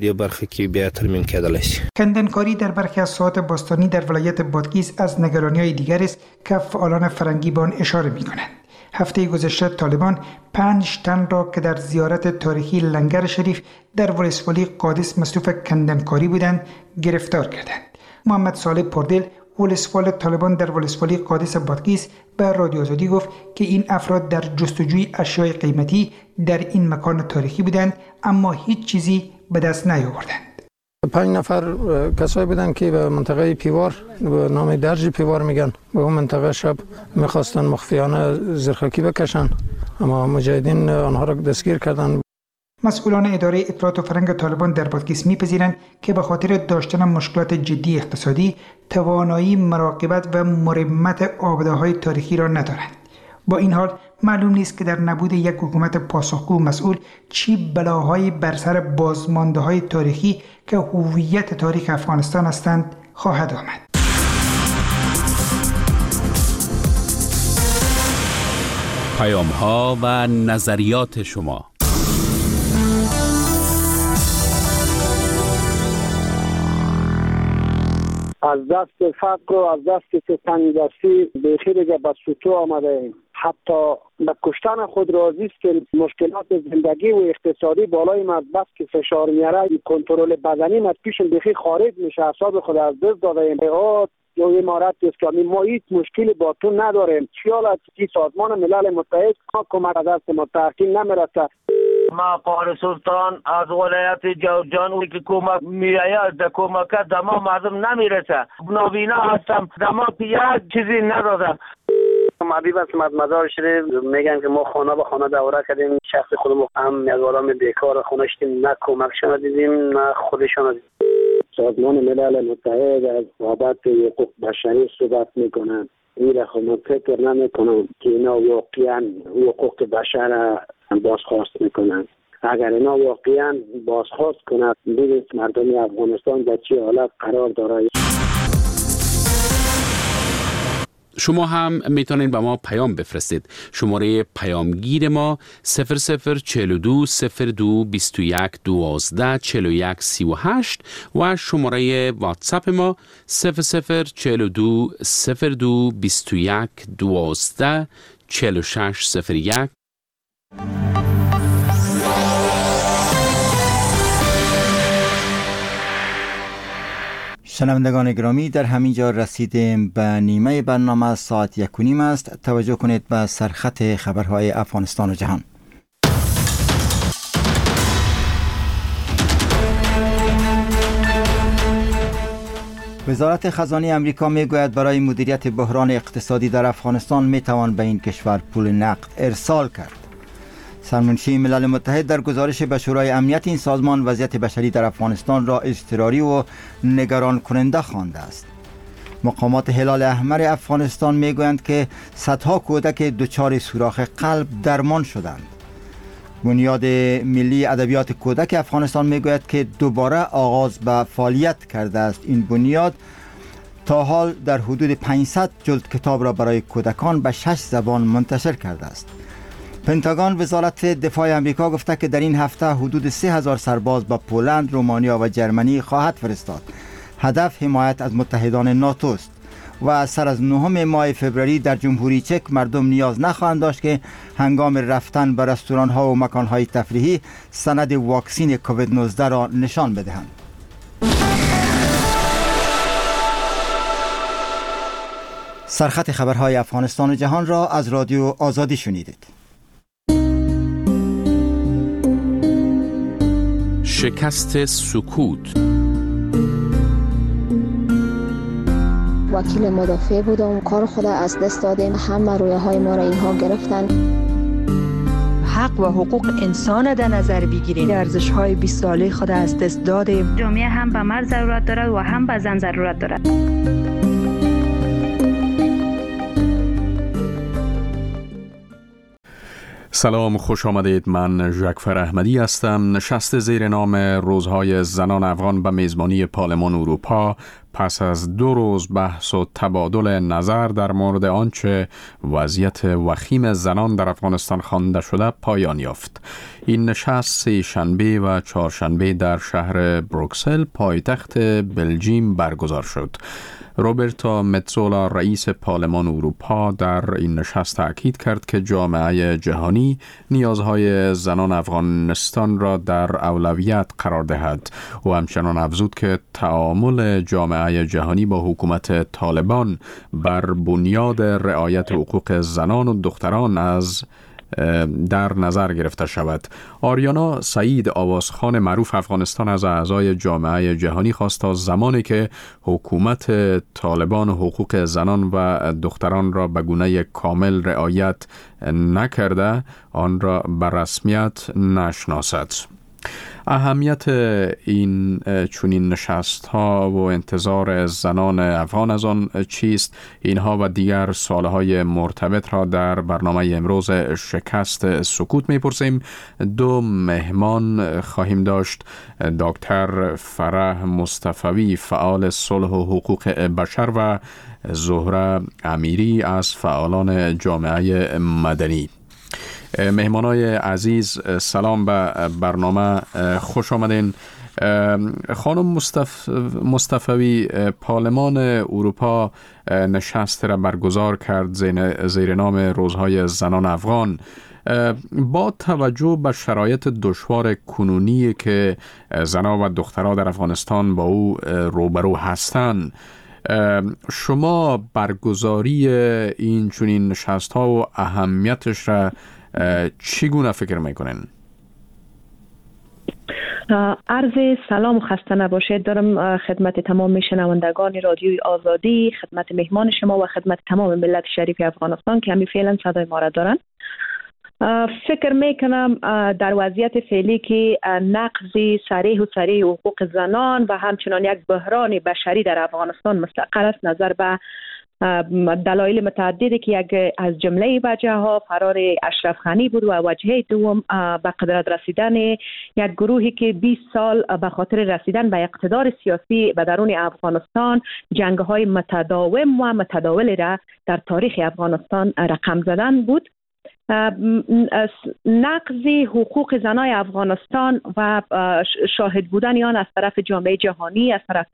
کندنکاری در برخی از ساحات باستانی در ولایت بادغیس از نگرانی‌های دیگر است که فعالان فرهنگی به آن اشاره می‌کنند. هفته گذشته طالبان 5 تن را که در زیارت تاریخی لنگر شریف در ولسوالی قادس مصروف کندنکاری بودند گرفتار کردند. محمد صالح پردل ولسوال طالبان در ولسوالی قادس بادغیس به رادیو آزادی گفت که این افراد در جستجوی اشیاء قیمتی در این مکان تاریخی بودند اما هیچ چیزی به دست نیاوردند. 5 نفر کسایی بودن که به منطقه پیوار به نام درج پیوار میگن، به اون منطقه شب میخواستن مخفیانه زرخاکی بکشن، اما مجاهدین آنها را دستگیر کردن. مسئولان اداره اطلاعات و فرهنگ طالبان در بادغیس میپذیرند که به خاطر داشتن مشکلات جدی اقتصادی توانایی مراقبت و مرمت آباده‌های تاریخی را ندارند. با این حال معلوم نیست که در نبود یک حکومت پاسخگو مسئول چی بلاهایی بر سر بازمانده‌های تاریخی که هویت تاریخ افغانستان هستند خواهد آمد. پیام‌ها و نظریات شما. از دست فقر و از دست تنگدستی بخیر دیگه به سطوح آمده ایم. حتی به کشتن خود راضی است که مشکلات زندگی و اقتصادی بالای ما بس که فشار میاره، کنترل بدنی ما پیشم بخیر خارج میشه، اعصاب خود از دست داده ایم. یا امارات اسلامی ما هیچ مشکلی با تو نداریم. خیالت که سازمان ملل متحد کمک از دست ما تحکیم نمیرسه. ما قهر سلطان از ولایت جوزجان که کمک میآید در کمک دما مردم نمیرسه. نابینا هستم، دما یک چیزی ندادم. حبیب اسمت مزار شریف میگن که ما خانه به خانه دوره کردیم، شخص خودمون هم یک آدم بیکار خونه شدیم، نه کمکشان دیدیم نه خودشان دیدیم. سازمان ملل متحد از بابت حقوق بشری صحبت میکنن. این را خود فکر نمیکنم که اینا واقعا حقوق بشر بازخواست میکنن. اگر اینا واقعا بازخواست کنند، ببینید مردم افغانستان در چه حالت قرار داره. شما هم میتونین به ما پیام بفرستید. شماره پیامگیر ما 0042 02 21 12 41 38 و شماره واتساپ ما 0042 02 21 12 46 01. شنوندگان گرامی، در همین جا رسیدیم به نیمه برنامه. ساعت 1:30 است. توجه کنید به سرخط خبرهای افغانستان و جهان. وزارت خزانه امریکا میگوید برای مدیریت بحران اقتصادی در افغانستان میتوان به این کشور پول نقد ارسال کرد. سرمنشی ملل متحد در گزارش به شورای امنیت این سازمان وضعیت بشری در افغانستان را اضطراری و نگران کننده خوانده است. مقامات هلال احمر افغانستان میگویند که صدها کودک دچار سوراخ قلب درمان شدند. بنیاد ملی ادبیات کودک افغانستان میگوید که دوباره آغاز به فعالیت کرده است. این بنیاد تا حال در حدود 500 جلد کتاب را برای کودکان به 6 زبان منتشر کرده است. پنتاگون وزارت دفاع آمریکا گفته که در این هفته حدود 3000 سرباز به پولند، رومانیا و جرمنی خواهد فرستاد. هدف حمایت از متحدان ناتو است و سر از 9 ماه فوریه در جمهوری چک مردم نیاز نخواهند داشت که هنگام رفتن به رستوران ها و مکان های تفریحی سند واکسین کووید 19 را نشان بدهند. سرخط خبرهای افغانستان و جهان را از رادیو آزادی شنیدید. شکست سکوت. وکیل مدافع بودم، کار خود از دست دادیم، همه رویه های ما را اینها گرفتن. حق و حقوق انسان در نظر بگیریم. ارزش های 20 ساله خود از دست دادیم. جامعه هم به مرد ضرورت دارد و هم به زن ضرورت دارد. سلام، خوش آمدید. من ژاکفر احمدی هستم. نشست زیر نام روزهای زنان افغان به میزبانی پارلمان اروپا پس از 2 روز بحث و تبادل نظر در مورد آنچه وضعیت وخیم زنان در افغانستان خوانده شده پایان یافت. این نشست 3 شنبه و 4 شنبه در شهر بروکسل پایتخت بلژیم برگزار شد. روبرتا متزولا رئیس پارلمان اروپا در این نشست تاکید کرد که جامعه جهانی نیازهای زنان افغانستان را در اولویت قرار دهد و همچنان افزود که تعامل جامعه جهانی با حکومت طالبان بر بنیاد رعایت حقوق زنان و دختران از در نظر گرفته شود. آریانا سعید آوازخوان معروف افغانستان از اعضای جامعه جهانی خواست تا زمانی که حکومت طالبان حقوق زنان و دختران را به گونه کامل رعایت نکرده آن را به رسمیت نشناسد. اهمیت این چنین نشست ها و انتظار زنان افغان از آن چیست؟ اینها و دیگر سوالهای مرتبط را در برنامه امروز شکست سکوت میپرسیم. 2 مهمان خواهیم داشت: دکتر فرح مصطفی فعال صلح و حقوق بشر و زهره امیری از فعالان جامعه مدنی. مهمانای عزیز، سلام به برنامه، خوش آمدین. خانم مصطفی، پارلمان اروپا نشست را برگزار کرد زیر نام روزهای زنان افغان. با توجه به شرایط دشوار کنونی که زنان و دخترها در افغانستان با او روبرو هستند، شما برگزاری این چنین نشست ها و اهمیتش را چگونه فکر میکنین؟ عرض سلام و خسته نباشید دارم خدمت تمام شنوندگان رادیوی آزادی، خدمت مهمان شما و خدمت تمام ملت شریف افغانستان که همین فعلا صدای ما را دارن. فکر میکنم در وضعیت فعلی که نقض صریح و صریح حقوق زنان و همچنان یک بحران بشری در افغانستان مستقر است، نظر به دلایل متعددی که یک از جمله وجه ها فرار اشرف غنی بود و وجه دوم به قدرت رسیدن یک گروهی که 20 سال به خاطر رسیدن به اقتدار سیاسی به درون افغانستان جنگ های متداوم و متداول را در تاریخ افغانستان رقم زدن بود. نقض حقوق زنای افغانستان و شاهد بودن آن از طرف جامعه جهانی، از طرف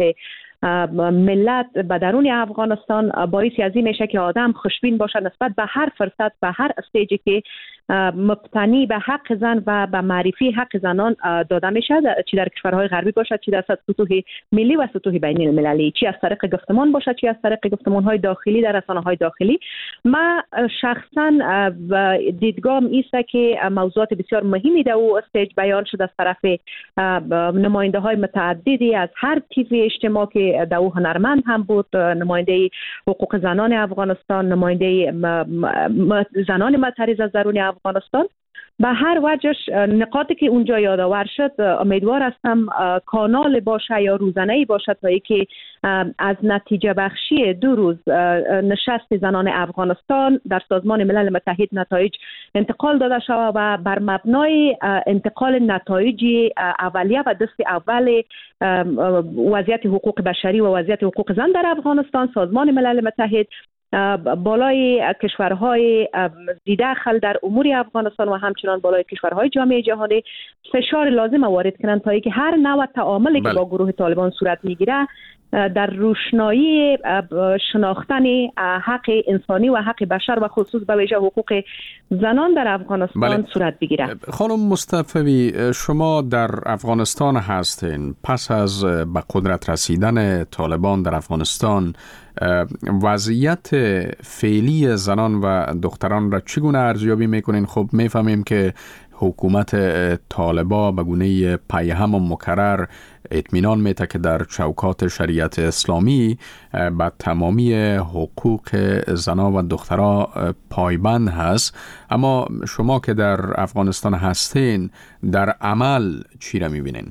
ملت به درون افغانستان باعث از این میشه که آدم خوشبین باشه نسبت به هر فرصت، به هر استیجی که مبتنی به حق زن و به معرفی حق زنان داده میشه، چی در کشورهای غربی باشد، چی در سطوح ملی و سطوح بین المللی، چی از طریق گفتمان باشد، چی از طریق گفتمان‌های داخلی در رسانه‌های داخلی. من شخصا دیدگاهم ایست که موضوعات بسیار مهمی در او استیج بیان شده از طرف نماینده های متعددی از هر تیپ اجتماع که در او هنرمند هم بود، نماینده حقوق زنان افغانستان، نماینده زنان معترض از درون افغانستان. به هر وجهش نقاطی که اونجا یادآور شد امیدوار هستم کانال باشه یا روزانه‌ای باشه تا اینکه از نتیجه بخشی 2 روز نشست زنان افغانستان در سازمان ملل متحد نتایج انتقال داده شود و بر مبنای انتقال نتایج اولیه و دست اول وضعیت حقوق بشری و وضعیت حقوق زن در افغانستان سازمان ملل متحد بالای کشورهای ذی‌دخل در امور افغانستان و همچنان بالای کشورهای جامعه جهانی فشار لازم وارد کنند تا اینکه هر نوع تعاملی که با گروه طالبان صورت میگیره در روشنایی شناختن حق انسانی و حق بشر و خصوص به ویژه حقوق زنان در افغانستان صورت بگیره. خانم مصطفی، شما در افغانستان هستین. پس از به قدرت رسیدن طالبان در افغانستان وضعیت فعلی زنان و دختران را چگونه ارزیابی میکنین؟ خب میفهمیم که حکومت طالبا به گونه پیهم و مکرر اطمینان میده که در چوکات شریعت اسلامی به تمامی حقوق زنا و دخترها پایبند هست، اما شما که در افغانستان هستین در عمل چی را میبینین؟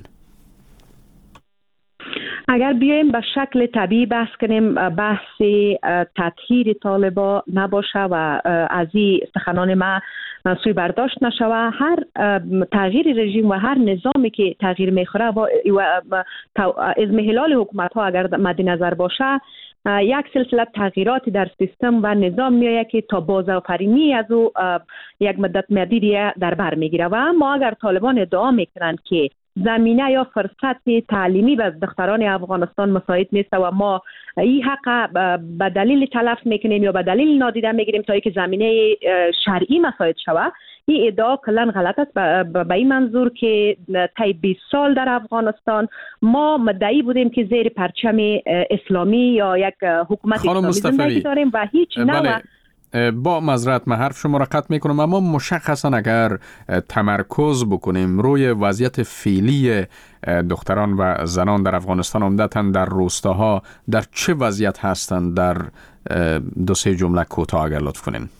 اگر بیایم به شکل طبیعی بحث کنیم، بحث تطهیر طالبا نباشه و از این سخنان ما سوی برداشت نشوه، هر تغییر رژیم و هر نظامی که تغییر میخوره و اضمحلال حکومت ها اگر مد نظر باشه یک سلسله تغییراتی در سیستم و نظام میآید که تا بازآفرینی از او یک مدت مدیدی در بر میگیره. و اما اگر طالبان ادعا میکنند که زمینه یا فرصت تعلیمی به دختران افغانستان مساعد نیست و ما این حق به دلیل تلف میکنیم یا به دلیل نادیده میگیریم تا اینکه زمینه شرعی مساعد شود، این ادعا کلا غلط است. به این منظور که طی 20 سال در افغانستان ما مدعی بودیم که زیر پرچم اسلامی یا یک حکومت اسلامی زندگی داریم و هیچ نوع با معذرت من حرف شما را قطع میکنم، اما مشخصا اگر تمرکز بکنیم روی وضعیت فعلی دختران و زنان در افغانستان، عمدتاً در روستاها در چه وضعیت هستند؟ در 2-3 جمله کوتاه اگر لطف کنین.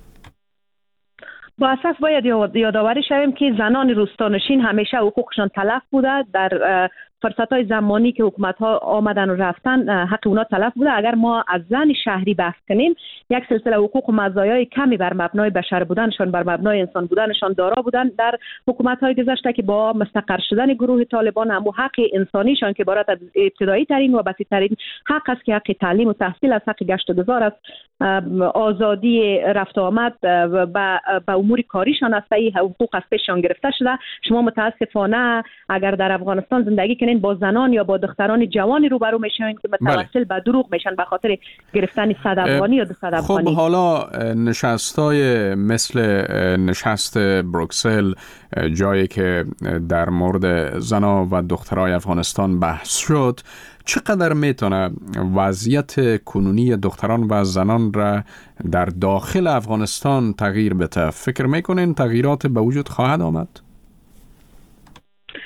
با اساس باید یادآوری شویم که زنان روستانشین همیشه حقوقشان تلف بوده. در فرصت‌های زمانی که حکومت‌ها آمدن و رفتن حق اونا تلف بوده. اگر ما از زن شهری بحث کنیم، یک سلسله حقوق و مزایای کمی بر مبنای بشر بودنشان، بر مبنای انسان بودنشان دارا بودن در حکومت‌های گذشته که با مستقر شدن گروه طالبان هم حق انسانیشان که عبارت از ابتدایی ترین و بسیط ترین حق است که حق تعلیم و تحصیل است، حق گشت و گذار است، آزادی رفت و آمد به امور کاریشان است، این حقوق از پیششان گرفته شده. شما متاسفانه اگر در افغانستان زندگی کنین با زنان یا با دختران جوانی روبرو میشین که متوسل به دروغ میشن به خاطر گرفتن 100 افغانی یا 200 افغانی. خب حالا نشستای مثل نشست بروکسل، جایی که در مورد زنا و دخترای افغانستان بحث شد، چقدر میتونه وضعیت کنونی دختران و زنان را در داخل افغانستان تغییر بده؟ فکر میکنین تغییرات به وجود خواهد آمد؟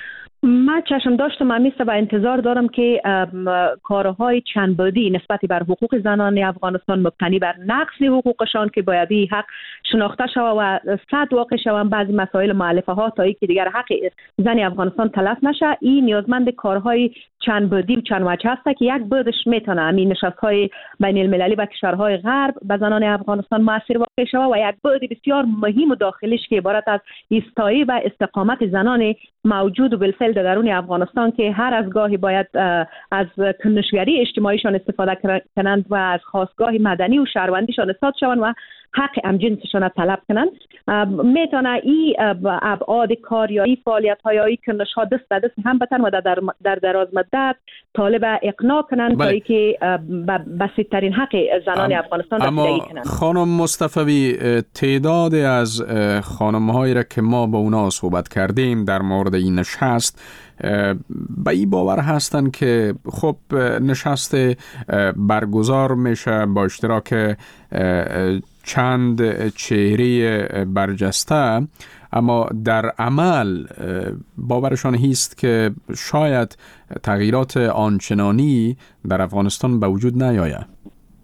من چشم داشتم همیشه و انتظار دارم که کارهای چند بعدی نسبت بر حقوق زنان افغانستان مبتنی بر نقض حقوقشان که باید این حق شناخته شود و صد واقع شوند بعضی مسائل مؤلفه ها تا اینکه دیگر حق زن افغانستان تلف نشه. این نیازمند کارهای چند بعدی و چند وجه است که یک بعدش میتونه همین نشست‌های بین المللی و کشورهای غرب به زنان افغانستان مؤثر واقع شود و یک بعد بسیار مهم و داخلیش که عبارت از ایستایی و استقامت زنان موجود و بالفعل در درون افغانستان که هر از گاهی باید از کنشگری اجتماعیشان استفاده کنند و از خواستگاه مدنی و شهروندیشان استاد شوند و حق همجنسشان طلب کنند. میتونه این ابعاد کاریایی فعالیت‌های های کنش ها دست به دست هم بتن و در دراز مدت طالب اقناع کنند تا اینکه بسیط‌ترین حق زنان افغانستان رسیدگی کنند. خانم مصطفوی، تعداد از خانم‌هایی را که ما با اونا صحبت کردیم در مورد این نشست به این باور هستند که خب نشست برگزار میشه با اشتراک چند چهره برجسته، اما در عمل باورشان هست که شاید تغییرات آنچنانی در افغانستان به وجود نیاید.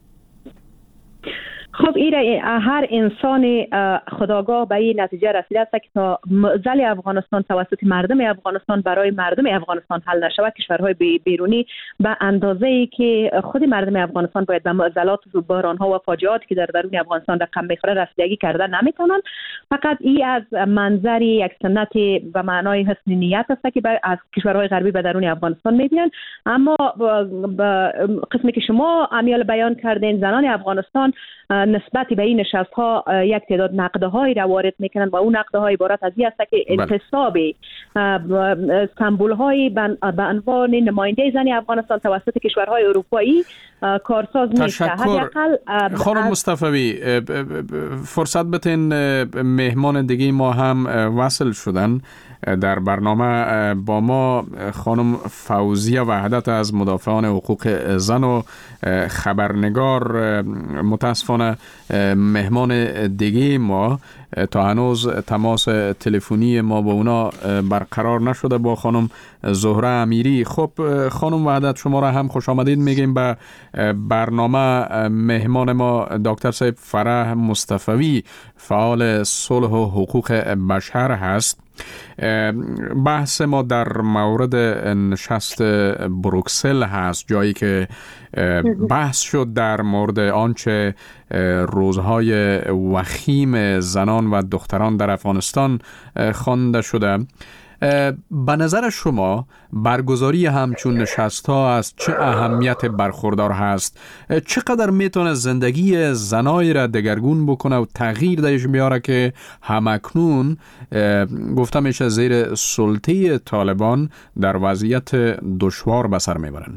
خب این هر انسان خودآگاه به این نتیجه رسیده است که تا معضل افغانستان توسط مردم افغانستان برای مردم افغانستان حل نشود، کشورهای بیرونی به اندازه‌ای که خود مردم افغانستان باید به معضلات و بحران‌ها و فاجعاتی که در درون افغانستان رقم می‌خوره رسیدگی کرده نمیتونن. فقط این از منظر یک سنت به معنای حسن نیت است که از کشورهای غربی به درون افغانستان می‌بینن. اما قسمی که شما امیال بیان کردین، زنان افغانستان نسبت به این نشست ها یک تعداد نقدهایی را وارد میکنن و اون نقدها عبارت از این است که انتصاب سمبول های به عنوان نماینده زن افغانستان توسط کشورهای اروپایی کارساز نیست. خانم مصطفوی، فرصت بتین مهمان دیگه ما هم وصل شدن در برنامه با ما. خانم فوزیه وحدت از مدافعان حقوق زن و خبرنگار، متاسفانه مهمان دیگه ما تا هنوز تماس تلفنی ما با اونا برقرار نشده با خانم زهره امیری. خب خانم وحدت، شما را هم خوش آمدید میگیم به برنامه. مهمان ما دکتر صاحب فرح مصطفوی، فعال صلح و حقوق بشر هست. بحث ما در مورد نشست بروکسل هست، جایی که بحث شد در مورد آنچه روزهای وخیم زنان و دختران در افغانستان خوانده شده. به نظر شما برگزاری همچون نشست ها از چه اهمیت برخوردار هست؟ چقدر میتونه زندگی زنای را دگرگون بکنه و تغییر درش بیاره که همکنون گفته میشه زیر سلطه طالبان در وضعیت دشوار به سر میبرن؟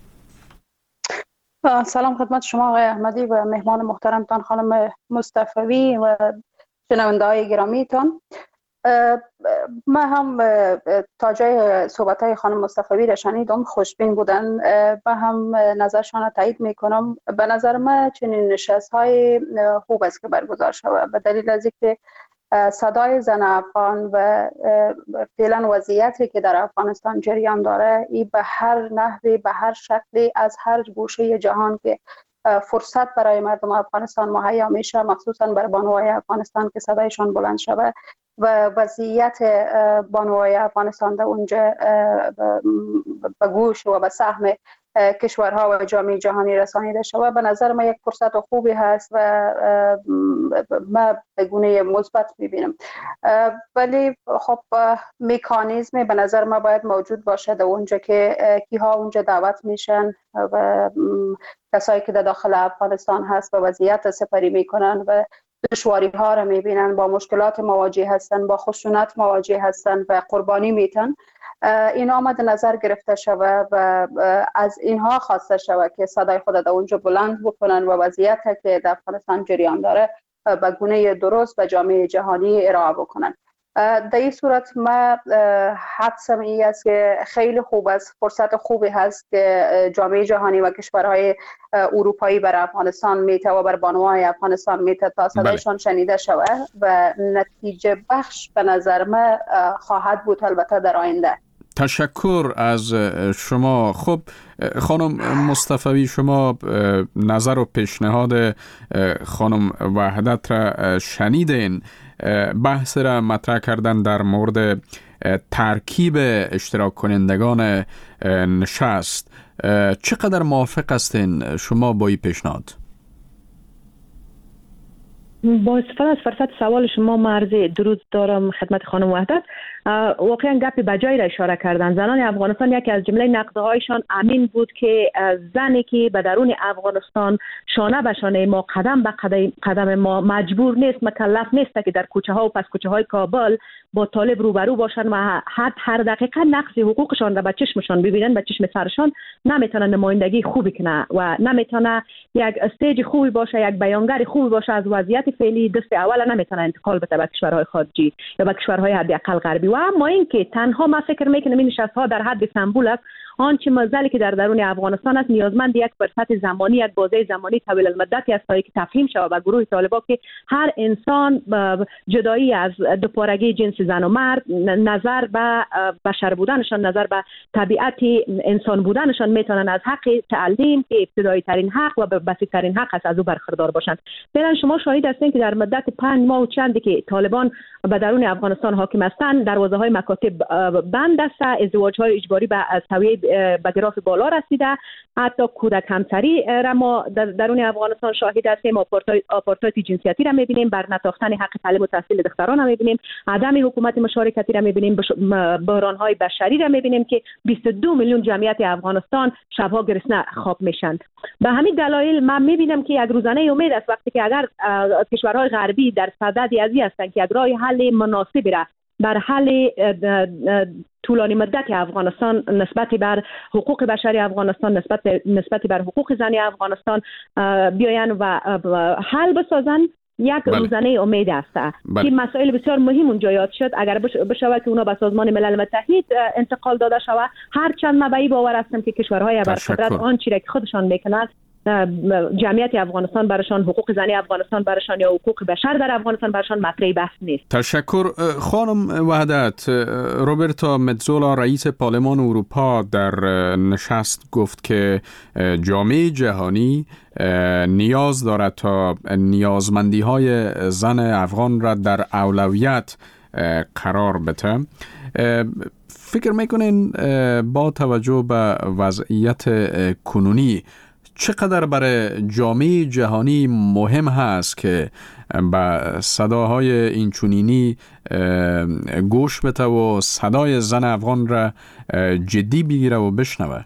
سلام خدمت شما آقای احمدی و مهمان محترمتان خانم مصطفوی و شنونده های گرامیتان. من هم تا جای صحبت های خانم مصطفوی را شنیدم، خوشبین بودن، به هم نظرشان را تایید میکنم. به نظر من چنین نشست های خوب است که برگزار شود، به دلیل از اینکه صدای زن افغان و فعلا وضعیتی که در افغانستان جریان داره، این به هر نحوی به هر شکلی از هر گوشه جهان که فرصت برای مردم افغانستان مهیا میشه، مخصوصا برای بانوهای افغانستان که صدایشان بلند شود و وضعیت بانوهای افغانستان در اونجا به گوش و به سهم کشورها و جامعه جهانی رسانیده شود، به نظر من یک فرصت خوبی هست و من به گونه مثبت میبینم. ولی خب مکانیزم به نظر من باید موجود باشه در اونجا که کیها اونجا دعوت میشن و کسایی که در داخل افغانستان هست و وضعیت سپری میکنن و دشواری ها را میبینن، با مشکلات مواجه هستن، با خشونت مواجه هستن و قربانی میتن. اینا مد نظر گرفته شود و از اینها خواسته شود که صدای خود در اونجا بلند بکنن و وضعیت که در افغانستان جریان داره به گونه درست و جامعه جهانی ارائه بکنن. در این صورت ما حدسم این است که خیلی خوب است، فرصت خوبی هست که جامعه جهانی و کشورهای اروپایی بر افغانستان میته و بر بانوهای افغانستان میته تا صدایشان شنیده شود و نتیجه بخش به نظر من خواهد بود البته در آینده. تشکر از شما. خب خانم مصطفی، شما نظر و پیشنهاد خانم وحدت را شنیدین. بحث را مطرح کردن در مورد ترکیب اشتراک کنندگان نشست. چقدر موافق هستین شما با این پیشنهاد؟ با استفاده از فرصت سوال شما مرزی درود دارم خدمت خانم وحدت. واقعا گپی بجایی را اشاره کردن. زنان افغانستان یکی از جمله نقدهایشان امین بود که زنی که به درون افغانستان شانه به شانه ما، قدم به قدم ما، مجبور نیست، مکلف نیست که در کوچه ها و پس کوچه های کابل با طالب روبرو باشن و هر دقیقه نقض حقوقشان را به چشمشان ببینن، به چشم سرشان، نمیتونه نمایندگی خوبی کنه و نمیتونه یک استیج خوبی باشه، یک بیانگر خوبی باشه از وضعیت فعلی. دست اول نمیتونه انتقال بده به کشورهای خارجی یا به کشورهای حداقل غربی. و اما اینکه تنها ما فکر میکنم این نشست‌ها در حد استانبول است، آنچه مزلی که در درون افغانستان است نیازمند یک فرصت زمانی، یک بازه زمانی طویل المدتی است تا که تفهیم شود به گروه طالبان که هر انسان جدایی از دوپارگی جنس زن و مرد، نظر به بشر بودنشان، نظر به طبیعت انسان بودنشان، میتونن از حق تعلیم که ابتدایی ترین حق و بسیط ترین حق است از او برخوردار باشند. فعلا شما شاهد هستین که در مدت 5 ماه و چندی که طالبان به درون افغانستان حاکم هستند، دروازه‌های مکاتب بند است، ازدواج‌های اجباری به سویه به گراف بالا رسیده، حتی کودک همسری را ما درون افغانستان شاهد هستیم، آپارتایت جنسیتی را می‌بینیم، بر نتافتن حق تعلیم و تحصیل دختران را می‌بینیم، عدم حکومت مشارکتی را می‌بینیم، بحران‌های بشری را می‌بینیم که 22 میلیون جمعیت افغانستان شب‌ها گرسنه خواب میشند. به همین دلایل من می‌بینم که یک روزنه امید است وقتی که اگر کشورهای غربی در صددی ازی هستند که یک راه حل مناسبی را بر حل طولانی مدت افغانستان نسبت بر حقوق بشری افغانستان، نسبت بر حقوق زنی افغانستان بیاین و حل بسازن، یک روزنه امید است که مسائل بسیار مهم اونجا یاد شد. اگر بشود که اونا به سازمان ملل متحد انتقال داده شود، هر چند ما به این باور هستم که کشورهای برقدرت آن چیزی که خودشان میکنند، جمعیت افغانستان برشان، حقوق زنی افغانستان برشان یا حقوق بشر در افغانستان برشان مطرح بحث نیست. تشکر خانم وحدت. روبرتا متزولا رئیس پارلمان اروپا در نشست گفت که جامعه جهانی نیاز دارد تا نیازمندی های زن افغان را در اولویت قرار بده. فکر میکنین با توجه به وضعیت کنونی چقدر برای جامعه جهانی مهم هست که به صداهای اینچنینی گوش بده و صدای زن افغان را جدی بگیره و بشنوه؟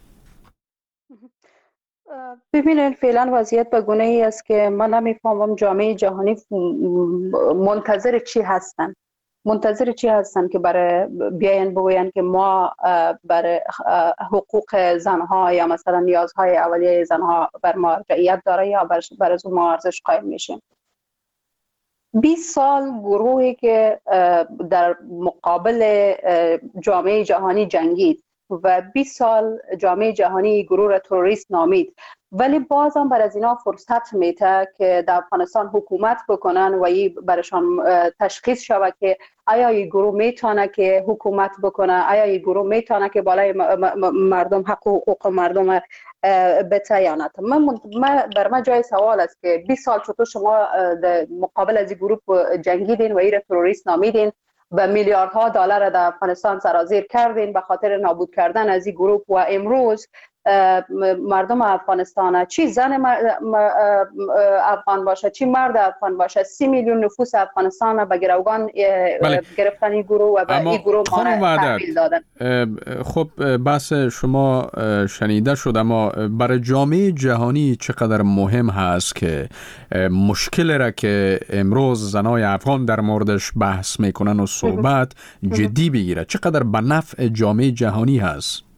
ببینید فعلا وضعیت به گونه ای است که من نمیفهمم جامعه جهانی منتظر چی هستن. منتظر چی هستن که برای بیاین بگوین که ما برای حقوق زنها یا مثلا نیازهای اولیه زنها بر مرجعیت داره یا بر از ما ارزش قائل میشیم. 20 سال گروهی که در مقابل جامعه جهانی جنگید و 20 سال جامعه جهانی گروه را تروریست نامید، ولی بازم بر از اینا فرصت میده که در افغانستان حکومت بکنن و این برشان تشخیص شود که آیا این گروه میتونه که حکومت بکنه، آیا این گروه میتونه که بالای مردم حق و حقوق مردم بته یا نه. بر من جای سوال است که 20 سال چطور شما مقابل از این گروه جنگیدین و این را تروریست نامیدین و میلیاردها دلار در افغانستان سرازیر کردین به خاطر نابود کردن از این گروه و امروز مردم افغانستان، چی زن افغان باشه چی مرد افغان باشه، 30 میلیون نفوس افغانستان به گروگان گرفتن این گروه و به این گروه تحویل دادن. خب بحث شما شنیده شد، اما برای جامعه جهانی چقدر مهم هست که مشکل را که امروز زنای افغان در موردش بحث میکنن و صحبت جدی بگیره، چقدر به نفع جامعه جهانی هست؟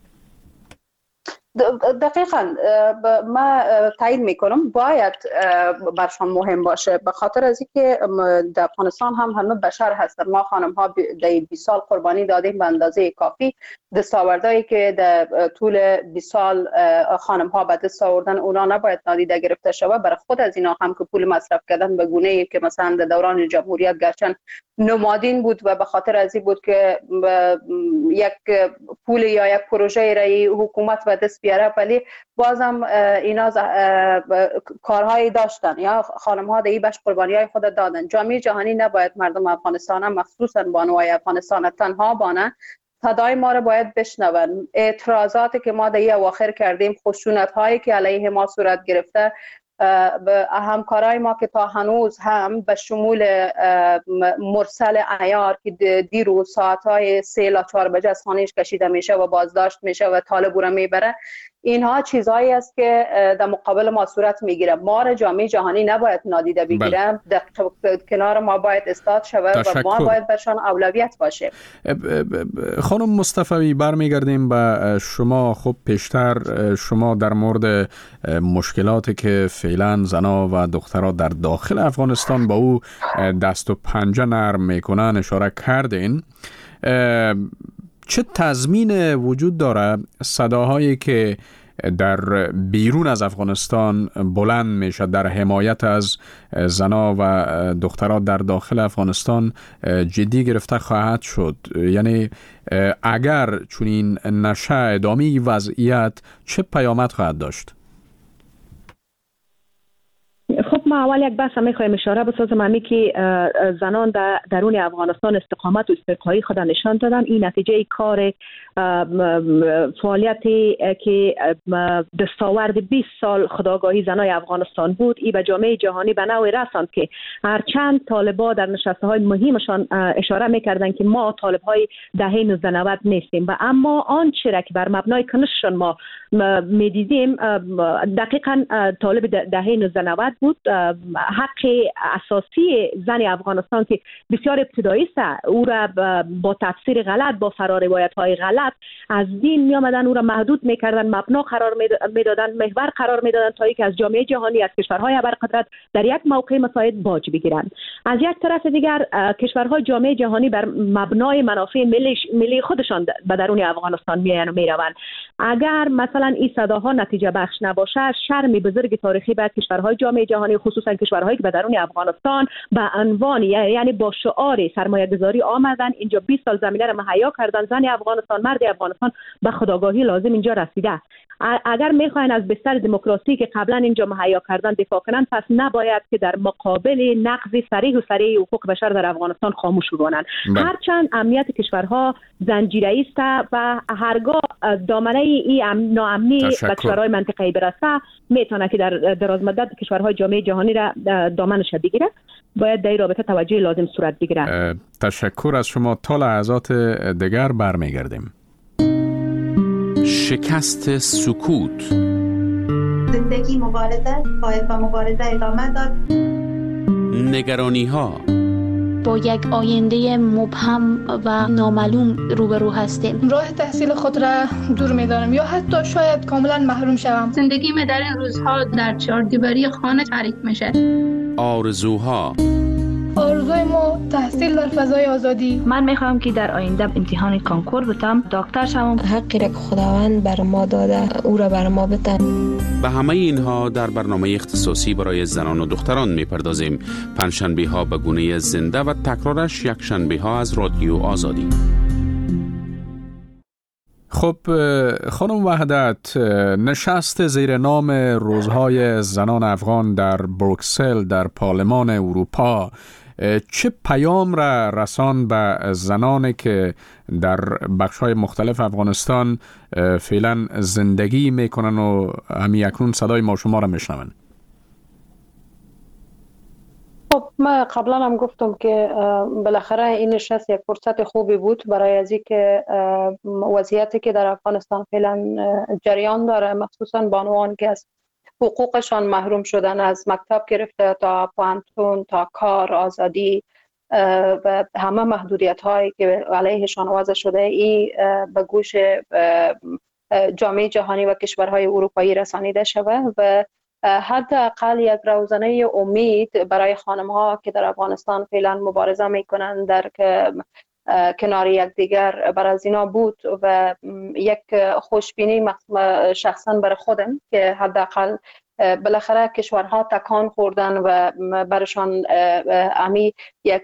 دقیقاً ما تایید میکنم باید برشان مهم باشه، به خاطر از اینکه در افغانستان هم همه بشر هستن. ما خانم ها در 20 سال قربانی دادیم به اندازه کافی. دستاوردهایی که در طول 20 سال خانم ها به دست آوردن اونا نباید نادیده گرفته شود. برای خود از اینا هم که پول مصرف کردن به گونه ای که مثلا در دوران جمهوریت گرچن نمادین بود و به خاطر از این بود که یک پول یا یک پروژه رای حکومت به دست بیاره، ولی بازم اینا کارهایی داشتن یا خانم ها دیگه بهش قربانی های خود دادن. جامعه جهانی نباید مردم افغانستان مخصوصا بانوای افغانستان تنها بانه، صدای ما رو باید بشنون. اعتراضاتی که ما در اواخر کردیم، خشونت هایی که علیه ما صورت گرفته، همکارای ما که تا هنوز هم به شمول مرسل عیار که دیروز ساعتهای 3 تا 4 بجه از خانهش کشیده میشه و بازداشت میشه و طالب او رو میبره، اینها چیزهایی است که در مقابل ما صورت میگیره. ما را جامعه جهانی نباید نادیده بگیره، در کنار ما باید استاد شود و ما باید برشان اولویت باشه. خانم مصطفی برمیگردیم به شما. خب پیشتر شما در مورد مشکلاتی که فعلا زنا و دخترها در داخل افغانستان با او دست و پنجه نرم میکنن اشاره کردین. چه تضمین وجود داره صداهایی که در بیرون از افغانستان بلند میشه در حمایت از زنا و دخترها در داخل افغانستان جدی گرفته خواهد شد؟ یعنی اگر چنین نشه ادامه وضعیت چه پیامد خواهد داشت؟ خب ما اول یک بحث میخوایم اشاره بسازم همی که زنان در درون افغانستان استقامت و استقلایی خود نشان دادن. این نتیجه کار فعالیتی که دستاورد 20 سال خودآگاهی زنای افغانستان بود. این به جامعه جهانی به نوعی رساند که هرچند طالبا در نشسته های مهمشان اشاره میکردن که ما طالب های دهه 1990 نیستیم و اما آنچه را که بر مبنای کنششان ما میدیدیم دقیقاً طالب دهه 1990 بود. حق اساسی زن افغانستان که بسیار ابتدایی است، او را با تفسیر غلط، با فراروایت های غلط از دین می آمدن، او را محدود میکردن، مبنا قرار میدادن، محور قرار میدادن تا اینکه از جامعه جهانی، از کشورهای ابرقدرت در یک موقع مساعد باج بگیرند. از یک طرف دیگر کشورهای جامعه جهانی بر مبنای منافع ملی خودشان به درون افغانستان میآیند و میروند. اگر مثلا این صداها نتیجه بخش نباشه، شرم بزرگ تاریخی بعد کشورهای جامعه جهانی، خصوصا کشورهایی که به درون افغانستان به عنوان یعنی با شعار سرمایه‌گذاری آمدن اینجا 20 سال زمینه را مهیا کردن، زن افغانستان، مرد افغانستان به خودآگاهی لازم اینجا رسیده. اگر میخواین از بستر دموکراسی که قبلا اینجا مهیا کردن دفاع کنن، پس نباید که در مقابل نقض صریح حقوق بشر در افغانستان خاموش بمانند. هرچند امنیت کشورها زنجیره‌ای است و هرگاه دامنه این ناامنی به کشورهای منطقه‌ای برسه، میتونه که در دراز مدت کشورهای جامعه جهانی را دامنش بگیره. باید در این رابطه توجه لازم صورت بگیره. تشکر از شما. تا لحظات دیگر برمیگردیم. شکست سکوت. زندگی مبارزه، باید با مبارزه ادامه داد. نگرانی ها. با یک آینده مبهم و نامعلوم روبرو هستیم. راه تحصیل خود را دور می‌دارم یا حتی شاید کاملا محروم شوم. زندگی من در این روزها در چهاردیواری خانه تعریف میشه. آرزوها. آرزوی ما تحصیل در فضای آزادی. من میخوام که در آینده امتحان کنکور بتم، دکتر شوم. حقی را که خداوند بر ما داده او را بر ما بتن. به همه اینها در برنامه اختصاصی برای زنان و دختران میپردازیم. پنجشنبه ها به گونه زنده و تکرارش یک شنبه ها از رادیو آزادی. خب خانم وحدت، نشست زیر نام روزهای زنان افغان در بروکسل در پارلمان اروپا چه پیام را رساند به زنانی که در بخش‌های مختلف افغانستان فعلا زندگی میکنن و همین اکنون صدای ما شما را میشنون؟ خب من قبلا هم گفتم که بالاخره این نشست یک فرصت خوبی بود برای از اینکه وضعیتی که در افغانستان فعلا جریان داره، مخصوصا بانوان که از حقوقشان محروم شدن، از مکتب گرفته تا پوهنتون تا کار، آزادی و همه محدودیت هایی که علیهشان وضع شده، این به گوش جامعه جهانی و کشورهای اروپایی رسانیده شود و حداقل یک روزنه امید برای خانم ها که در افغانستان فعلا مبارزه میکنند در کنار یکدیگر بر از اینا بود و یک خوشبینی شخصا برای خودم که حداقل بالاخره کشورها تکان خوردن و برشان امی یک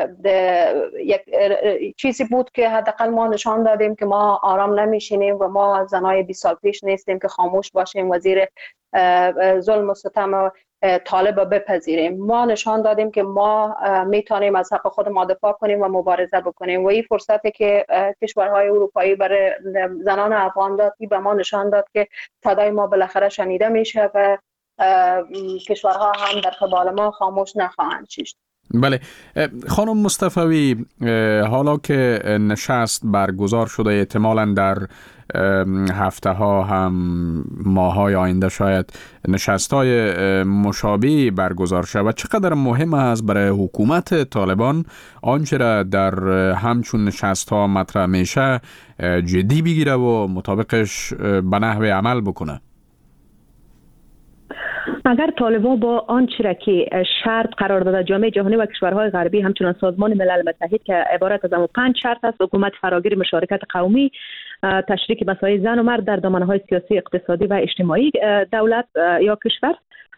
چیزی بود که حداقل ما نشان دادیم که ما آرام نمیشینیم و ما زنای 20 سال پیش نیستیم که خاموش باشیم و زیر ظلم و ستم طالب بپذیریم. ما نشان دادیم که ما میتونیم از حق خود ما دفاع کنیم و مبارزه بکنیم و این فرصتی که کشورهای اروپایی برای زنان افغان داد به ما نشان داد که صدای ما بالاخره شنیده میشه و کشورها هم در قبال ما خاموش نخواهند شد. بله خانم مصطفوی، حالا که نشست برگزار شده احتمالاً در هفته ها هم ماه های آینده شاید نشست های مشابهی برگزار شود، چقدر مهم است برای حکومت طالبان آنچه را در همچون نشست ها مطرح میشه جدی بگیره و مطابقش به نحو عمل بکنه؟ اگر طالبان با آنچه را که شرط قرار داده جامعه جهانی و کشورهای غربی همچنان سازمان ملل متحد که عبارت از 5 شرط است، حکومت فراگیر، مشارکت قومی، تشریک مسائل زن و مرد در دامنه‌های سیاسی، اقتصادی و اجتماعی دولت یا کشور،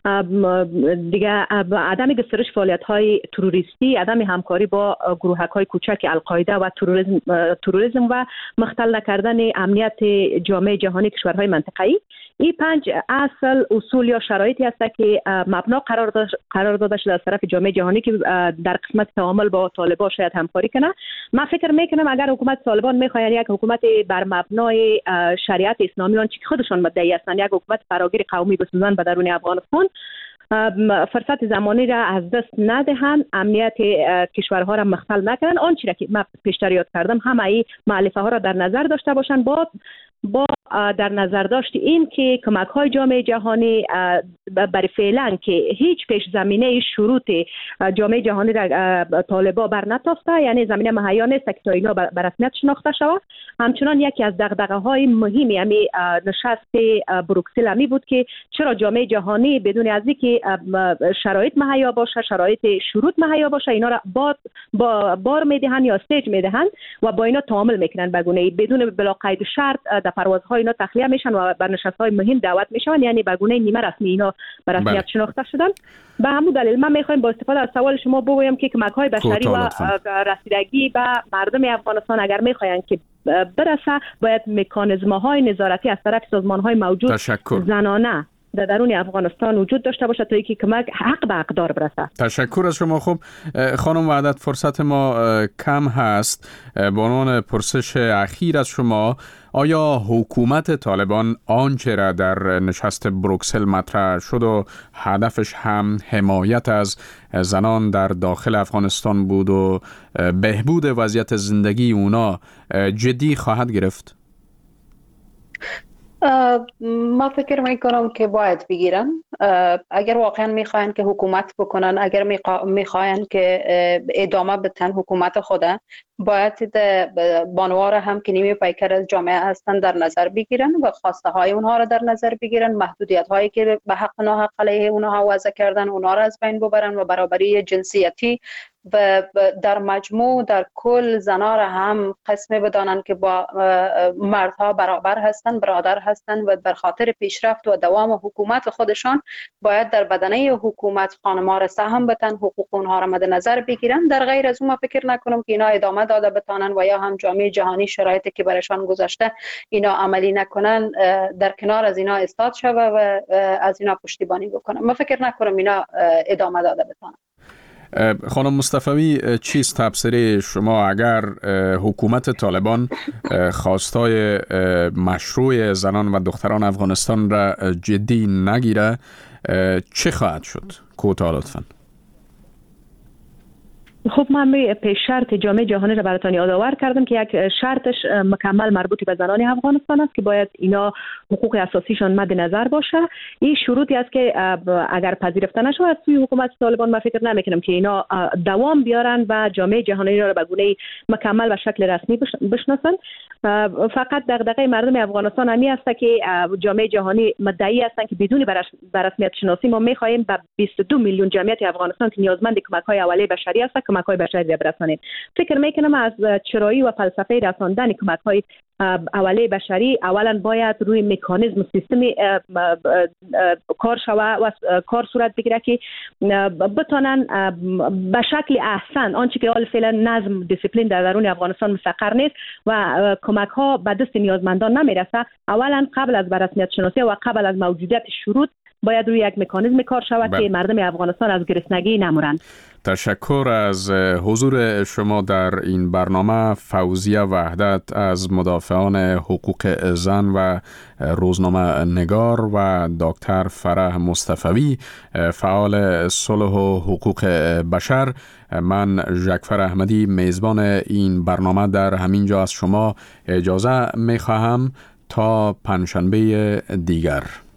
دیگه عدم گسترش فعالیت‌های تروریستی، عدم همکاری با گروهک‌های کوچک القاعده و تروریسم و مختل نکردن امنیت جامعه جهانی کشورهای منطقه‌ای. این 5 اصل اصول یا شرایطی است که مبنا قرار داده شده از طرف جامعه جهانی که در قسمت تعامل با طالبان شاید همکاری کنه. من فکر میکنم اگر حکومت طالبان میخواین یک حکومت بر مبنای شریعت اسلامی آنچه که خودشان مدعی هستند یک حکومت فراگیر قومی بسازند به درون افغانستان، فرصت زمانی را از دست ندهند، امنیت کشورها را مختل نکنند، آنچه را که من پیشتر یاد کردم همه این مؤلفه ها را در نظر داشته باشند با در نظر داشت این که کمک های جامعه جهانی برای فعلا که هیچ پیش زمینه شروط جامعه جهانی را طالبان بر نتافته، یعنی زمینه مهیا نیست که تا اینا به رسمیت شناخته شود. همچنان یکی از دغدغه های مهمی یعنی نشست بروکسل همی بود که چرا جامعه جهانی بدون از اینکه شرایط مهیا باشه، شرایط شروط مهیا باشه، اینا را بار میدهند یا استیج میدهند و با اینا تعامل میکنن به گونه بدون بلا قید شرط در پروازهای اینا تخلیه میشن و بر نشست‌های مهم دعوت میشن، یعنی به گونه نیمه رسمی اینا به رسمیت شناخته شدن. به همون دلیل من میخوایم با استفاده از سوال شما بگویم که کمک‌های بشری و رسیدگی به مردم افغانستان اگر میخواین که برسه باید مکانیزم‌های نظارتی از طرف سازمان‌های موجود زنانه در درون افغانستان وجود داشته باشه تا اینکه کمک حق به حقدار برسه. تشکر از شما. خب خانم وحدت، فرصت ما کم هست. با عنوان پرسش اخیر از شما، آیا حکومت طالبان آنچه را در نشست بروکسل مطرح شد و هدفش هم حمایت از زنان در داخل افغانستان بود و بهبود وضعیت زندگی اونا جدی خواهد گرفت؟ ما فکر میکنم که باید بگیرن. اگر واقعا میخواین که حکومت بکنن، اگر میخواین که ادامه بدن حکومت خودن، باید بانوار هم که نیمه پیکر از جامعه هستن در نظر بگیرن و خواسته های اونها را در نظر بگیرن، محدودیت هایی که به حق ناحق علیه اونها وضع کردن اونها را از بین ببرن و برابری جنسیتی و در مجموع در کل زنا را هم قسمه بدانند که با مردها برابر هستند، برادر هستند و بر خاطر پیشرفت و دوام حکومت خودشان باید در بدنه حکومت خانم‌ها را سهم بدن، حقوق اونها را مد نظر بگیرن. در غیر از اون ما فکر نکنم که اینا ادامه داده بتانن و یا هم جامعه جهانی شرایطی که برایشان گذاشته اینا عملی نکنن در کنار از اینا استاد شوه و از اینا پشتیبانی بکنن. ما فکر نکنم اینا ادامه داده بتانن. خانم مصطفوی، چیست تبصره شما اگر حکومت طالبان خواستای مشروع زنان و دختران افغانستان را جدی نگیره چه خواهد شد؟ کوتاه لطفاً. خب من پیش شرط جامعه جهانی را براتون یادآور کردم که یک شرطش مکمل مربوط به زنان افغانستان است که باید اینا حقوق اساسیشان مد نظر باشه. این شروطی است که اگر پذیرفته نشه از سوی حکومت طالبان من فکر نمیکنم که اینا دوام بیارن و جامعه جهانی را به گونه مکمل و شکل رسمی بشناسن. فقط دغدغه مردم افغانستان همی است که جامعه جهانی مدعی هستند که بدون رسمیت شناسی ما می‌خواهیم به 22 میلیون جمعیت افغانستان که نیازمند کمک‌های اولیه بشری است کمک‌های بشری برسانیم. فکر میکنم از چرایی و فلسفه رساندن کمک‌های اولیه بشری اولا باید روی مکانیزم سیستمی کار شوه و کار صورت بگیره که بتونن به شکل احسن آنچه که حال فعلا نظم دیسیپلین در درون افغانستان مستقر نیست و کمک ها به دست نیازمندان نمیرسه، اولا قبل از برسمیت شناسی و قبل از موجودیت شروط باید روی یک مکانیزم کار شود که مردم افغانستان از گرسنگی نمورند. تشکر از حضور شما در این برنامه. فوزیه وحدت از مدافعان حقوق زن و روزنامه نگار و دکتر فرح مصطفوی فعال صلح و حقوق بشر. من ژکفر احمدی میزبان این برنامه در همین جا از شما اجازه میخواهم تا پنجشنبه دیگر.